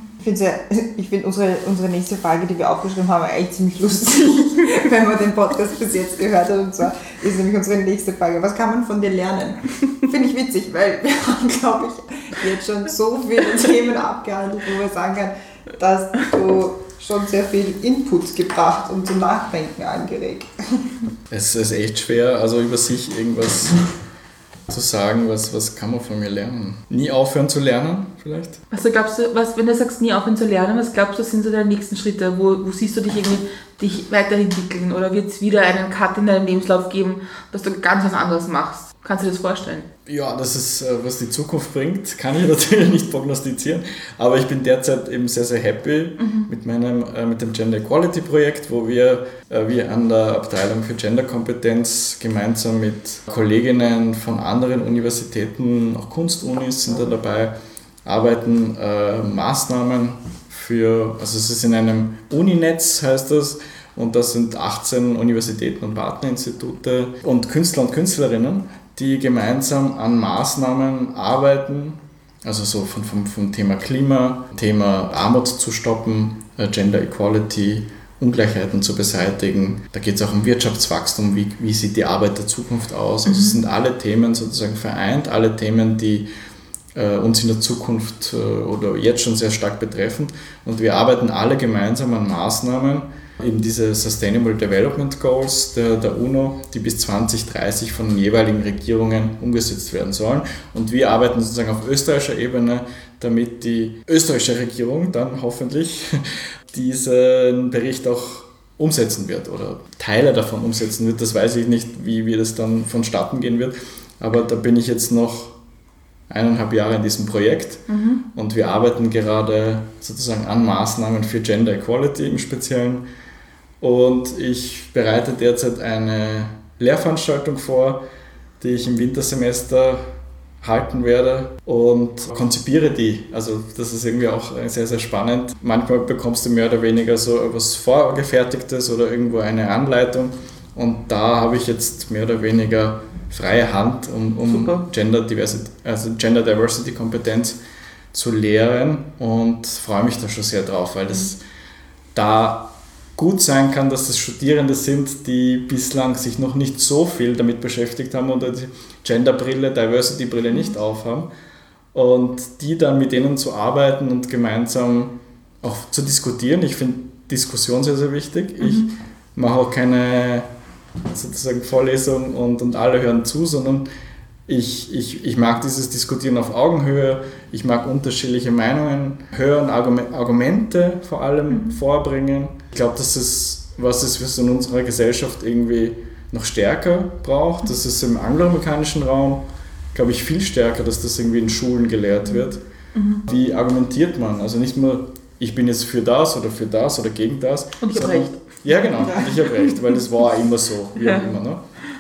Ich finde unsere nächste Frage, die wir aufgeschrieben haben, eigentlich ziemlich lustig, wenn man den Podcast bis jetzt gehört hat. Und zwar ist nämlich unsere nächste Frage: Was kann man von dir lernen? Finde ich witzig, weil wir haben, glaube ich, jetzt schon so viele Themen abgehandelt, wo man sagen kann, dass du schon sehr viel Input gebracht und zum Nachdenken angeregt. Es ist echt schwer, also über sich irgendwas zu sagen, was kann man von mir lernen? Nie aufhören zu lernen, vielleicht? Also glaubst du, wenn du sagst, nie aufhören zu lernen, was glaubst du, sind so deine nächsten Schritte? Wo siehst du dich weiterentwickeln? Oder wird es wieder einen Cut in deinem Lebenslauf geben, dass du ganz was anderes machst? Kannst du dir das vorstellen? Ja, das ist, was die Zukunft bringt, kann ich natürlich nicht prognostizieren, aber ich bin derzeit eben sehr, sehr happy mit dem Gender Equality Projekt, wo wir an der Abteilung für Genderkompetenz gemeinsam mit Kolleginnen von anderen Universitäten, auch Kunstunis sind da dabei, arbeiten Maßnahmen also es ist in einem Uninetz, heißt das, und das sind 18 Universitäten und Partnerinstitute und Künstler und Künstlerinnen, die gemeinsam an Maßnahmen arbeiten, also so vom Thema Klima, Thema Armut zu stoppen, Gender Equality, Ungleichheiten zu beseitigen. Da geht es auch um Wirtschaftswachstum, wie sieht die Arbeit der Zukunft aus. Also es sind alle Themen sozusagen vereint, alle Themen, die uns in der Zukunft oder jetzt schon sehr stark betreffen. Und wir arbeiten alle gemeinsam an Maßnahmen, eben diese Sustainable Development Goals der UNO, die bis 2030 von den jeweiligen Regierungen umgesetzt werden sollen. Und wir arbeiten sozusagen auf österreichischer Ebene, damit die österreichische Regierung dann hoffentlich diesen Bericht auch umsetzen wird oder Teile davon umsetzen wird. Das weiß ich nicht, wie das dann vonstatten gehen wird. Aber da bin ich jetzt noch 1,5 Jahre in diesem Projekt und wir arbeiten gerade sozusagen an Maßnahmen für Gender Equality im Speziellen. Und ich bereite derzeit eine Lehrveranstaltung vor, die ich im Wintersemester halten werde und konzipiere die. Also das ist irgendwie auch sehr, sehr spannend. Manchmal bekommst du mehr oder weniger so etwas Vorgefertigtes oder irgendwo eine Anleitung und da habe ich jetzt mehr oder weniger freie Hand, um Gender Diversity Kompetenz zu lehren und freue mich da schon sehr drauf, weil da gut sein kann, dass es Studierende sind, die bislang sich noch nicht so viel damit beschäftigt haben oder die Genderbrille, Diversity-Brille nicht aufhaben und die dann mit denen zu arbeiten und gemeinsam auch zu diskutieren. Ich finde Diskussion sehr, sehr wichtig. Ich mache auch keine sozusagen Vorlesung und alle hören zu, sondern ich mag dieses Diskutieren auf Augenhöhe, ich mag unterschiedliche Meinungen hören, Argumente vor allem vorbringen. Ich glaube, das ist was es in unserer Gesellschaft irgendwie noch stärker braucht. Das ist im angloamerikanischen Raum, glaube ich, viel stärker, dass das irgendwie in Schulen gelehrt wird. Wie argumentiert man? Also nicht nur, ich bin jetzt für das oder gegen das. Und ich habe recht. Ja, genau, und ich habe recht, weil das war immer so, wie auch immer. Ne?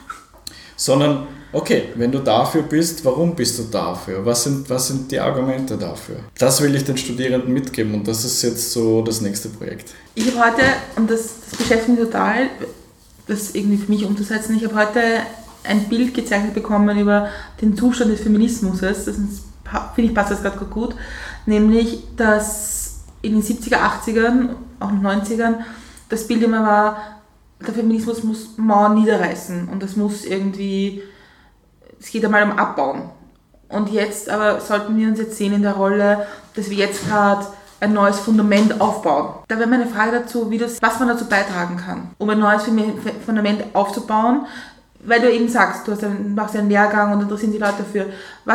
Sondern, okay, wenn du dafür bist, warum bist du dafür? Was sind die Argumente dafür? Das will ich den Studierenden mitgeben und das ist jetzt so das nächste Projekt. Ich habe heute, und das beschäftigt mich total, das irgendwie für mich umzusetzen, ich habe heute ein Bild gezeichnet bekommen über den Zustand des Feminismus. Das finde ich passt das gerade gut. Nämlich, dass in den 70er, 80ern, auch in den 90ern, das Bild immer war, der Feminismus muss Mauern niederreißen und das muss irgendwie, es geht einmal um Abbauen. Und jetzt aber sollten wir uns jetzt sehen in der Rolle, dass wir jetzt gerade ein neues Fundament aufbauen. Da wäre meine Frage dazu, was man dazu beitragen kann, um ein neues Fundament aufzubauen, weil du eben sagst, machst einen Lehrgang und interessieren sich Leute dafür.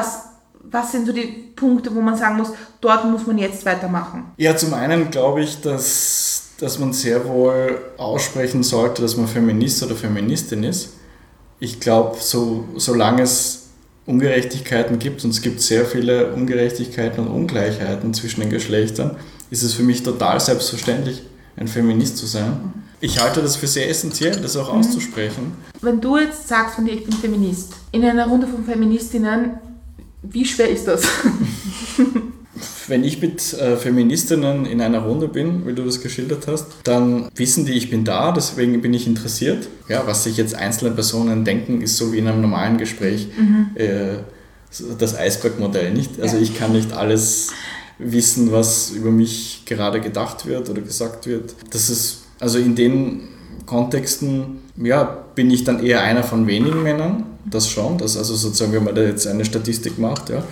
Was sind so die Punkte, wo man sagen muss, dort muss man jetzt weitermachen? Ja, zum einen glaube ich, dass man sehr wohl aussprechen sollte, dass man Feminist oder Feministin ist. Ich glaube, solange es Ungerechtigkeiten gibt, und es gibt sehr viele Ungerechtigkeiten und Ungleichheiten zwischen den Geschlechtern, ist es für mich total selbstverständlich, ein Feminist zu sein. Ich halte das für sehr essentiell, das auch auszusprechen. Wenn du jetzt sagst von dir, ich bin Feminist, in einer Runde von Feministinnen, wie schwer ist das? Wenn ich mit Feministinnen in einer Runde bin, wie du das geschildert hast, dann wissen die, ich bin da, deswegen bin ich interessiert. Ja, was sich jetzt einzelne Personen denken, ist so wie in einem normalen Gespräch das Eisbergmodell, nicht? Also ich kann nicht alles wissen, was über mich gerade gedacht wird oder gesagt wird. Das ist, also in den Kontexten, ja, bin ich dann eher einer von wenigen Männern, das schon, das also sozusagen, wenn man da jetzt eine Statistik macht, ja.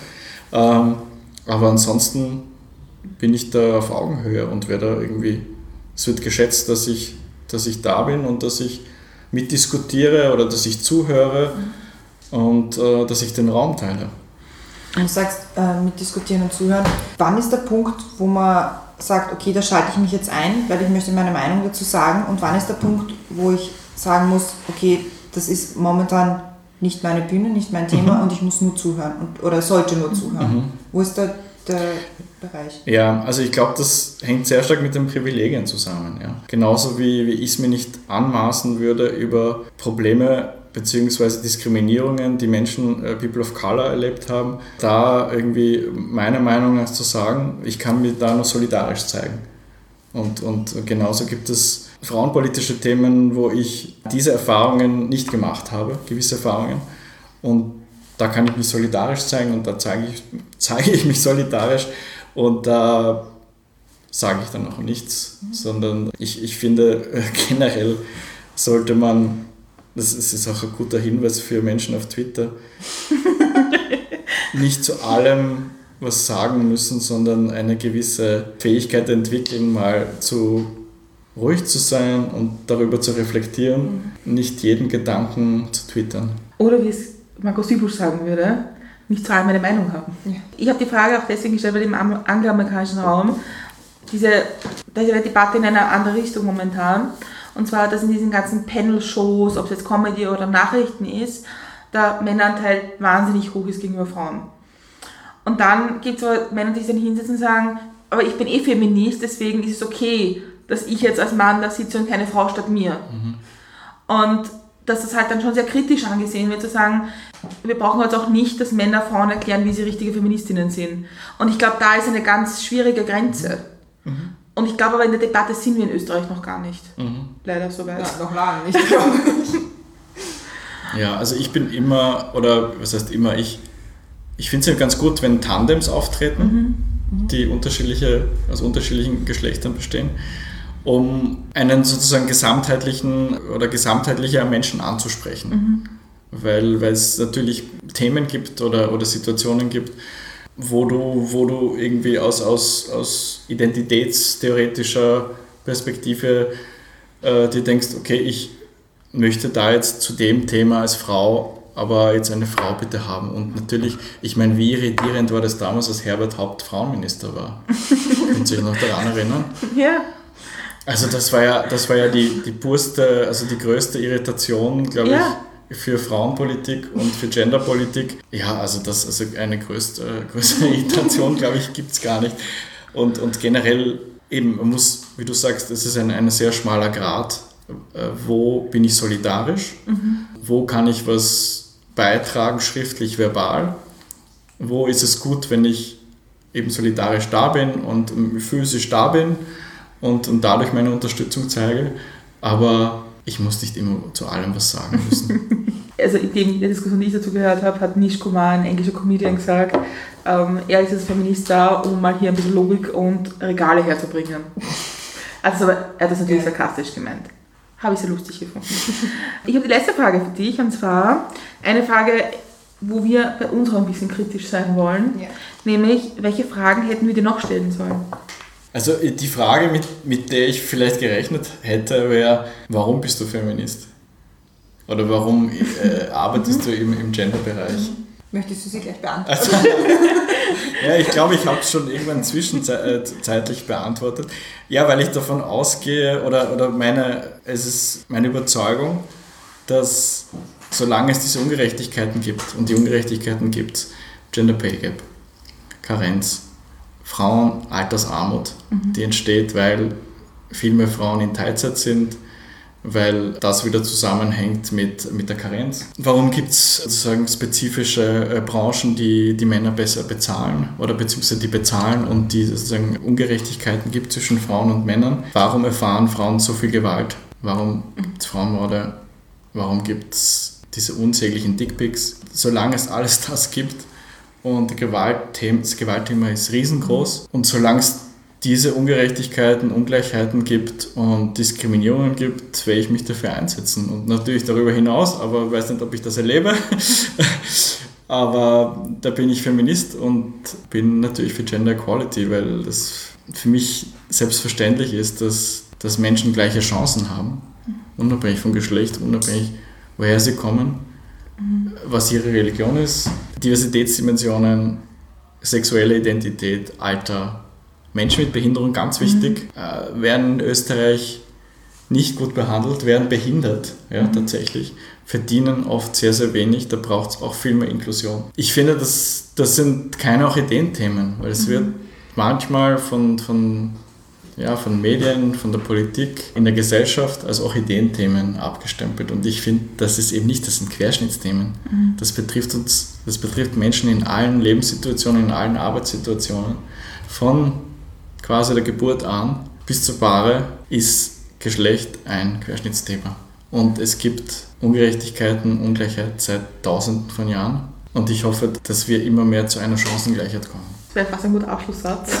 Aber ansonsten bin ich da auf Augenhöhe und werde da irgendwie, es wird geschätzt, dass ich da bin und dass ich mitdiskutiere oder dass ich zuhöre und dass ich den Raum teile. Und du sagst, mitdiskutieren und zuhören. Wann ist der Punkt, wo man sagt, okay, da schalte ich mich jetzt ein, weil ich möchte meine Meinung dazu sagen, und wann ist der Punkt, wo ich sagen muss, okay, das ist momentan nicht meine Bühne, nicht mein Thema und ich muss nur zuhören oder sollte nur zuhören. Wo ist da der Bereich? Ja, also ich glaube, das hängt sehr stark mit den Privilegien zusammen. Ja. Genauso wie ich es mir nicht anmaßen würde, über Probleme bzw. Diskriminierungen, die Menschen, People of Color, erlebt haben, da irgendwie meiner Meinung nach zu sagen, ich kann mir da nur solidarisch zeigen. Und genauso gibt es frauenpolitische Themen, wo ich diese Erfahrungen nicht gemacht habe, gewisse Erfahrungen. Und da kann ich mich solidarisch zeigen und da zeige ich mich solidarisch und da sage ich dann auch nichts, sondern ich finde generell sollte man, das ist auch ein guter Hinweis für Menschen auf Twitter, nicht zu allem was sagen müssen, sondern eine gewisse Fähigkeit entwickeln, mal ruhig zu sein und darüber zu reflektieren, nicht jeden Gedanken zu twittern. Oder wie es Markus Wiebusch sagen würde, nicht zu allem eine Meinung haben. Ja. Ich habe die Frage auch deswegen gestellt, weil im angloamerikanischen Raum da ist eine Debatte in einer anderen Richtung momentan. Und zwar, dass in diesen ganzen Panel-Shows, ob es jetzt Comedy oder Nachrichten ist, der Männeranteil wahnsinnig hoch ist gegenüber Frauen. Und dann gibt es aber Männer, die sich dann hinsetzen und sagen, aber ich bin Feminist, deswegen ist es okay, dass ich jetzt als Mann da sitze und keine Frau statt mir. Und dass das halt dann schon sehr kritisch angesehen wird, zu sagen, wir brauchen jetzt auch nicht, dass Männer Frauen erklären, wie sie richtige Feministinnen sind. Und ich glaube, da ist eine ganz schwierige Grenze. Und ich glaube aber, in der Debatte sind wir in Österreich noch gar nicht. Leider soweit. Ja, noch lange nicht, glaube ich. Ja, also ich bin immer, oder was heißt immer, ich finde es ja ganz gut, wenn Tandems auftreten, die aus unterschiedlichen Geschlechtern bestehen. um einen sozusagen gesamtheitlicher Menschen anzusprechen. Weil es natürlich Themen gibt oder Situationen gibt, wo du irgendwie aus identitätstheoretischer Perspektive dir denkst, okay, ich möchte da jetzt zu dem Thema als Frau aber jetzt eine Frau bitte haben. Und natürlich, ich meine, wie irritierend war das damals, als Herbert Haupt Frauenminister war. Könnt ihr euch noch daran erinnern? Ja. Also das war ja die purste, also die größte Irritation, glaube ich, für Frauenpolitik und für Genderpolitik. Ja, also eine größere Irritation, glaube ich, gibt es gar nicht. Und generell eben, man muss, wie du sagst, es ist ein sehr schmaler Grat. Wo bin ich solidarisch? Wo kann ich was beitragen, schriftlich, verbal? Wo ist es gut, wenn ich eben solidarisch da bin und physisch da bin und dadurch meine Unterstützung zeige? Aber ich muss nicht immer zu allem was sagen müssen. Also in der Diskussion, die ich dazu gehört habe, hat Nish Kumar, ein englischer Comedian, gesagt, er ist als Feminist da, um mal hier ein bisschen Logik und Regale herzubringen. Also er hat das natürlich sarkastisch gemeint. Habe ich sehr lustig gefunden. Ich habe die letzte Frage für dich, und zwar eine Frage, wo wir bei uns auch ein bisschen kritisch sein wollen, nämlich, welche Fragen hätten wir dir noch stellen sollen? Also die Frage, mit der ich vielleicht gerechnet hätte, wäre, warum bist du Feminist? Oder warum arbeitest du im Genderbereich? Möchtest du sie gleich beantworten? Also, ja, ich glaube, ich habe es schon irgendwann zwischenzeitlich beantwortet. Ja, weil ich davon ausgehe, es ist meine Überzeugung, dass solange es diese Ungerechtigkeiten gibt, und die Ungerechtigkeiten gibt es, Gender Pay Gap, Karenz, Frauen, Altersarmut, die entsteht, weil viel mehr Frauen in Teilzeit sind, weil das wieder zusammenhängt mit der Karenz. Warum gibt es sozusagen spezifische Branchen, die Männer besser bezahlen oder beziehungsweise die bezahlen und die sozusagen Ungerechtigkeiten gibt zwischen Frauen und Männern? Warum erfahren Frauen so viel Gewalt? Warum gibt es Frauenmorde? Warum gibt es diese unsäglichen Dickpics? Solange es alles das gibt und das Gewaltthema ist riesengroß und solange es diese Ungerechtigkeiten, Ungleichheiten gibt und Diskriminierungen gibt, werde ich mich dafür einsetzen. Und natürlich darüber hinaus, aber ich weiß nicht, ob ich das erlebe. Aber da bin ich Feminist und bin natürlich für Gender Equality, weil das für mich selbstverständlich ist, dass Menschen gleiche Chancen haben, unabhängig von Geschlecht, unabhängig woher sie kommen, was ihre Religion ist, Diversitätsdimensionen, sexuelle Identität, Alter. Menschen mit Behinderung, ganz wichtig, werden in Österreich nicht gut behandelt, werden behindert, tatsächlich, verdienen oft sehr, sehr wenig, da braucht es auch viel mehr Inklusion. Ich finde, das sind keine Orchideenthemen, weil es wird manchmal von Medien, von der Politik, in der Gesellschaft als Orchideenthemen abgestempelt und ich finde, das sind Querschnittsthemen. Das betrifft Menschen in allen Lebenssituationen, in allen Arbeitssituationen, von quasi der Geburt an bis zur Bahre ist Geschlecht ein Querschnittsthema. Und es gibt Ungerechtigkeiten, Ungleichheit seit Tausenden von Jahren. Und ich hoffe, dass wir immer mehr zu einer Chancengleichheit kommen. Das wäre fast ein guter Abschlusssatz.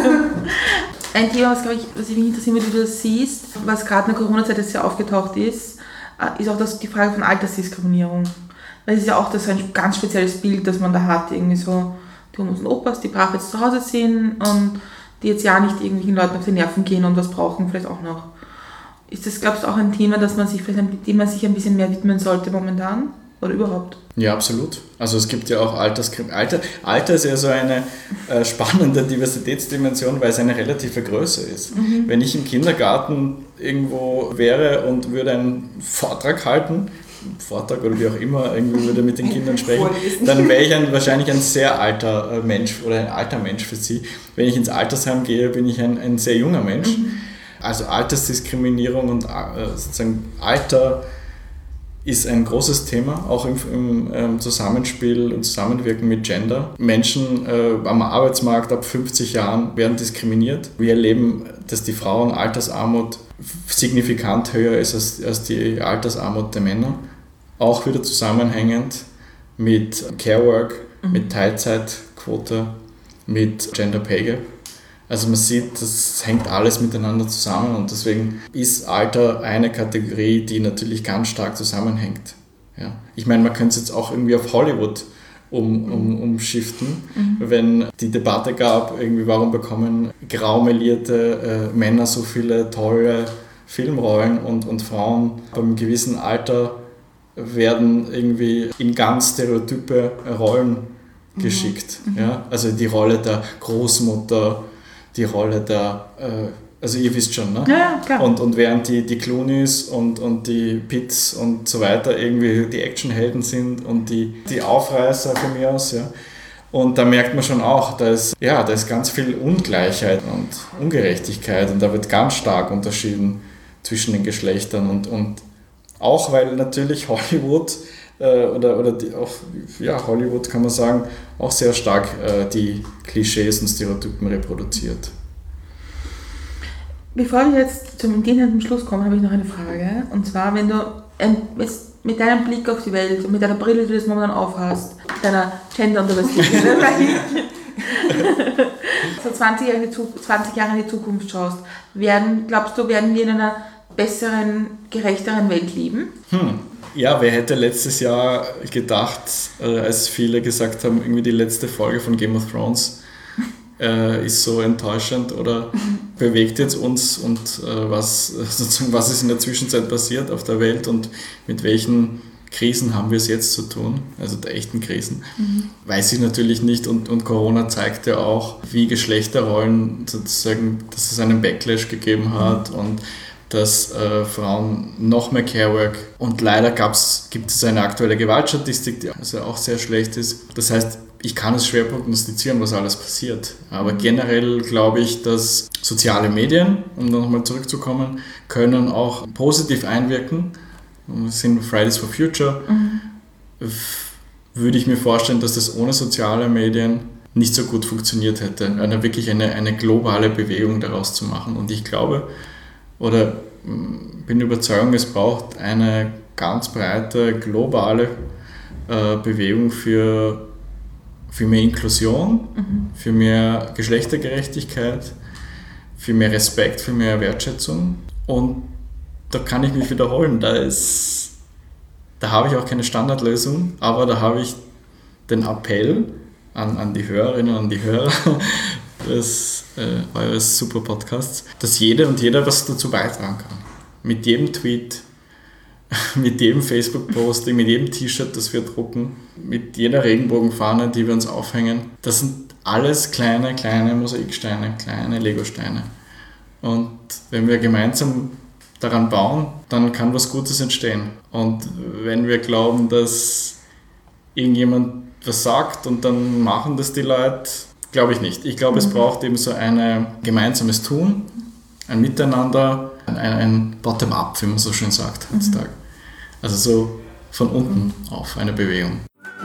Ein Thema, was mich interessiert, wie du das siehst, was gerade in der Corona-Zeit jetzt sehr aufgetaucht ist auch die Frage von Altersdiskriminierung. Weil es ist ja auch das ein ganz spezielles Bild, das man da hat. Irgendwie so, die Omas und Opas, die brav jetzt zu Hause sind und die jetzt ja nicht irgendwelchen Leuten auf die Nerven gehen und was brauchen vielleicht auch noch. Ist das, glaubst du, auch ein Thema, dem man sich ein bisschen mehr widmen sollte momentan? Oder überhaupt? Ja, absolut. Also es gibt ja auch Alter ist ja so eine spannende Diversitätsdimension, weil es eine relative Größe ist. Wenn ich im Kindergarten irgendwo wäre und würde einen Vortrag oder wie auch immer, irgendwie würde mit den Kindern sprechen, dann wäre ich wahrscheinlich ein sehr alter Mensch oder ein alter Mensch für sie. Wenn ich ins Altersheim gehe, bin ich ein sehr junger Mensch. Also Altersdiskriminierung und sozusagen Alter ist ein großes Thema, auch im Zusammenspiel und Zusammenwirken mit Gender. Menschen am Arbeitsmarkt ab 50 Jahren werden diskriminiert. Wir erleben, dass die Frauenaltersarmut signifikant höher ist als die Altersarmut der Männer. Auch wieder zusammenhängend mit Care Work, mit Teilzeitquote, mit Gender Pay Gap. Also man sieht, das hängt alles miteinander zusammen und deswegen ist Alter eine Kategorie, die natürlich ganz stark zusammenhängt. Ja. Ich meine, man könnte es jetzt auch irgendwie auf Hollywood umschiften, wenn die Debatte gab, irgendwie warum bekommen graumelierte Männer so viele tolle Filmrollen und Frauen beim gewissen Alter werden irgendwie in ganz stereotype Rollen geschickt. Ja? Also die Rolle der Großmutter, die Rolle der, also ihr wisst schon, ne? Ja, klar. Und während die Clooneys und die Pitts und so weiter irgendwie die Actionhelden sind und die Aufreißer von mir aus, ja. Und da merkt man schon auch, da ist ganz viel Ungleichheit und Ungerechtigkeit und da wird ganz stark unterschieden zwischen den Geschlechtern und auch weil natürlich Hollywood Hollywood kann man sagen, auch sehr stark die Klischees und Stereotypen reproduziert. Bevor wir jetzt zum gehenden Schluss kommen, habe ich noch eine Frage. Und zwar, wenn du mit deinem Blick auf die Welt und mit deiner Brille, die du das momentan aufhast, deiner Gender- und Diversity, so 20 Jahre in die Zukunft schaust, glaubst du, werden wir in einer besseren, gerechteren Welt leben? Ja, wer hätte letztes Jahr gedacht, als viele gesagt haben, irgendwie die letzte Folge von Game of Thrones ist so enttäuschend oder bewegt jetzt uns und was ist in der Zwischenzeit passiert auf der Welt und mit welchen Krisen haben wir es jetzt zu tun, also der echten Krisen, weiß ich natürlich nicht und Corona zeigt ja auch, wie Geschlechterrollen sozusagen, dass es einen Backlash gegeben hat und dass Frauen noch mehr Carework und leider gibt es eine aktuelle Gewaltstatistik, die also auch sehr schlecht ist. Das heißt, ich kann es schwer prognostizieren, was alles passiert. Aber generell glaube ich, dass soziale Medien, um nochmal zurückzukommen, können auch positiv einwirken. Wir sind Fridays for Future. Würde ich mir vorstellen, dass das ohne soziale Medien nicht so gut funktioniert hätte. Wirklich eine globale Bewegung daraus zu machen. Und ich glaube, oder bin der Überzeugung, es braucht eine ganz breite globale Bewegung für mehr Inklusion, für mehr Geschlechtergerechtigkeit, für mehr Respekt, für mehr Wertschätzung. Und da kann ich mich wiederholen, da habe ich auch keine Standardlösung, aber da habe ich den Appell an die Hörerinnen und die Hörer eures super Podcasts, dass jede und jeder was dazu beitragen kann. Mit jedem Tweet, mit jedem Facebook-Posting, mit jedem T-Shirt, das wir drucken, mit jeder Regenbogenfahne, die wir uns aufhängen. Das sind alles kleine Mosaiksteine, kleine Legosteine. Und wenn wir gemeinsam daran bauen, dann kann was Gutes entstehen. Und wenn wir glauben, dass irgendjemand was sagt und dann machen das die Leute, glaube ich nicht. Ich glaube, es braucht eben so ein gemeinsames Tun, ein Miteinander, ein Bottom-up, wie man so schön sagt heutzutage. Also so von unten auf eine Bewegung.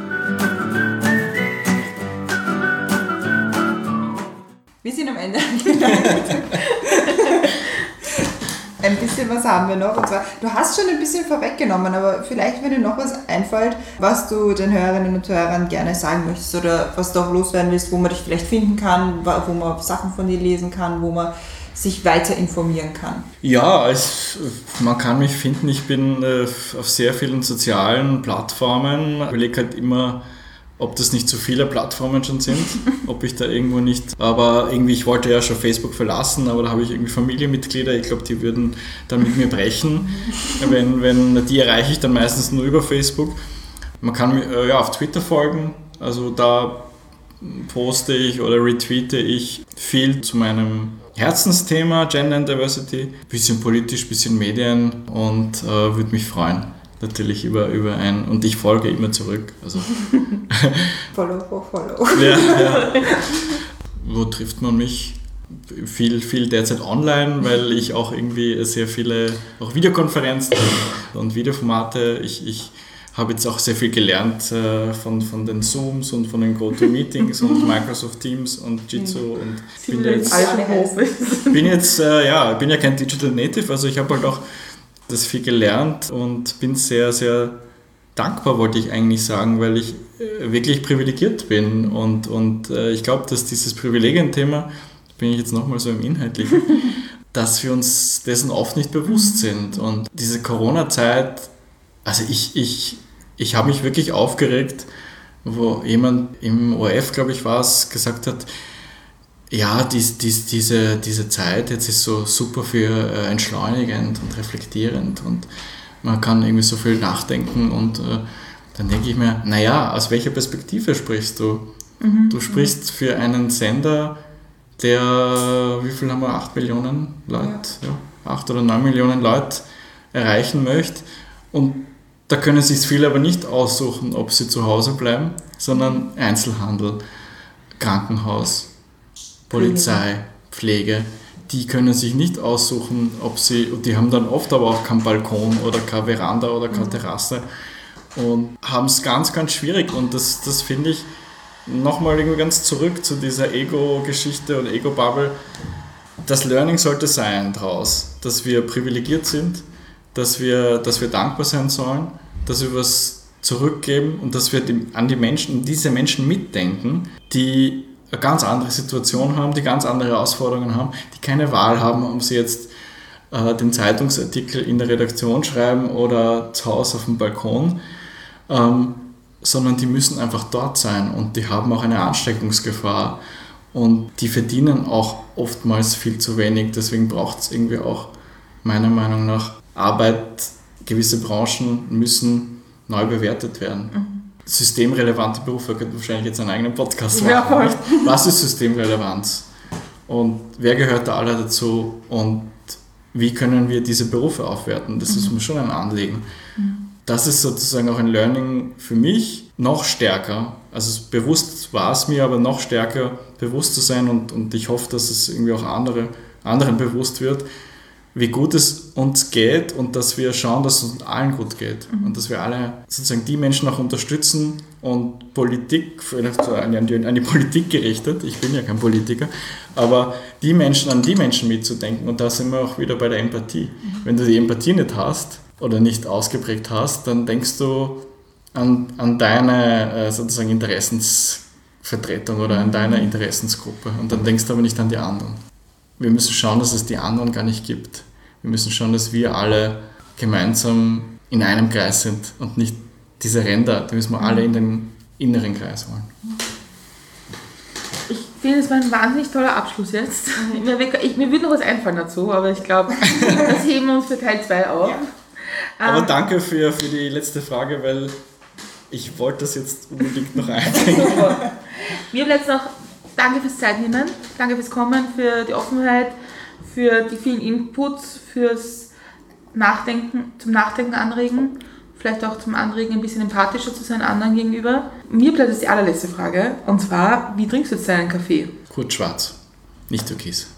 Wir sind am Ende. Ein bisschen was haben wir noch. Und zwar, du hast schon ein bisschen vorweggenommen, aber vielleicht, wenn dir noch was einfällt, was du den Hörerinnen und Hörern gerne sagen möchtest oder was du auch loswerden willst, wo man dich vielleicht finden kann, wo man Sachen von dir lesen kann, wo man sich weiter informieren kann. Ja, man kann mich finden. Ich bin auf sehr vielen sozialen Plattformen. Ich überlege halt immer, ob das nicht zu viele Plattformen schon sind, ob ich da irgendwo nicht, aber irgendwie, ich wollte ja schon Facebook verlassen, aber da habe ich irgendwie Familienmitglieder, ich glaube, die würden dann mit mir brechen, wenn die erreiche ich dann meistens nur über Facebook. Man kann mir auf Twitter folgen, also da poste ich oder retweete ich viel zu meinem Herzensthema Gender and Diversity, bisschen politisch, bisschen Medien und würde mich freuen. Natürlich über ein, und ich folge immer zurück. Also Follow. ja. Wo trifft man mich? Viel derzeit online, weil ich auch irgendwie sehr viele auch Videokonferenzen und Videoformate. Ich habe jetzt auch sehr viel gelernt von den Zooms und von den GoToMeetings und Microsoft Teams und Jitsi und bin ja kein Digital Native, also ich habe halt auch das viel gelernt und bin sehr, sehr dankbar, wollte ich eigentlich sagen, weil ich wirklich privilegiert bin und ich glaube, dass dieses Privilegienthema bin ich jetzt nochmal so im Inhaltlichen, dass wir uns dessen oft nicht bewusst sind. Und diese Corona-Zeit, also ich habe mich wirklich aufgeregt, wo jemand im ORF, glaube ich, war es, gesagt hat, ja, diese Zeit jetzt ist so super für entschleunigend und reflektierend und man kann irgendwie so viel nachdenken und dann denke ich mir, naja, aus welcher Perspektive sprichst du? Du sprichst für einen Sender, der, wie viel haben wir, 8 Millionen Leute, ja, 8 oder 9 Millionen Leute erreichen möchte und da können sich viele aber nicht aussuchen, ob sie zu Hause bleiben, sondern Einzelhandel, Krankenhaus, Polizei, Pflege, die können sich nicht aussuchen, ob sie, und die haben dann oft aber auch keinen Balkon oder keine Veranda oder keine Terrasse und haben es ganz, ganz schwierig und das finde ich nochmal irgendwie ganz zurück zu dieser Ego-Geschichte und Ego-Bubble. Das Learning sollte sein daraus, dass wir privilegiert sind, dass wir dankbar sein sollen, dass wir was zurückgeben und dass wir an diese Menschen mitdenken, die eine ganz andere Situation haben, die ganz andere Herausforderungen haben, die keine Wahl haben, ob sie jetzt den Zeitungsartikel in der Redaktion schreiben oder zu Hause auf dem Balkon, sondern die müssen einfach dort sein und die haben auch eine Ansteckungsgefahr und die verdienen auch oftmals viel zu wenig, deswegen braucht es irgendwie auch meiner Meinung nach Arbeit, gewisse Branchen müssen neu bewertet werden. Systemrelevante Berufe, könnten wahrscheinlich jetzt einen eigenen Podcast machen. Ja, voll. Was ist Systemrelevanz? Und wer gehört da alle dazu? Und wie können wir diese Berufe aufwerten? Das ist mir schon ein Anliegen. Das ist sozusagen auch ein Learning für mich, noch stärker. Also bewusst war es mir, aber noch stärker bewusst zu sein und ich hoffe, dass es irgendwie auch anderen bewusst wird, wie gut es uns geht und dass wir schauen, dass es uns allen gut geht und dass wir alle sozusagen die Menschen auch unterstützen und Politik, vielleicht an die Politik gerichtet, ich bin ja kein Politiker, aber an die Menschen mitzudenken und da sind wir auch wieder bei der Empathie. Wenn du die Empathie nicht hast oder nicht ausgeprägt hast, dann denkst du an deine sozusagen Interessensvertretung oder an deine Interessensgruppe und dann denkst du aber nicht an die anderen. Wir müssen schauen, dass es die anderen gar nicht gibt. Wir müssen schauen, dass wir alle gemeinsam in einem Kreis sind und nicht diese Ränder, die müssen wir alle in den inneren Kreis holen. Ich finde, es war ein wahnsinnig toller Abschluss jetzt. Mir würde noch was einfallen dazu, aber ich glaube, das heben wir uns für Teil 2 auf. Ja. Aber danke für die letzte Frage, weil ich wollte das jetzt unbedingt noch einbringen. Mir bleibt noch danke fürs Zeitnehmen, danke fürs Kommen, für die Offenheit, für die vielen Inputs, fürs Nachdenken, zum Nachdenken anregen, vielleicht auch zum Anregen, ein bisschen empathischer zu sein anderen gegenüber. Mir bleibt jetzt die allerletzte Frage, und zwar, wie trinkst du jetzt deinen Kaffee? Kurz schwarz, nicht türkis.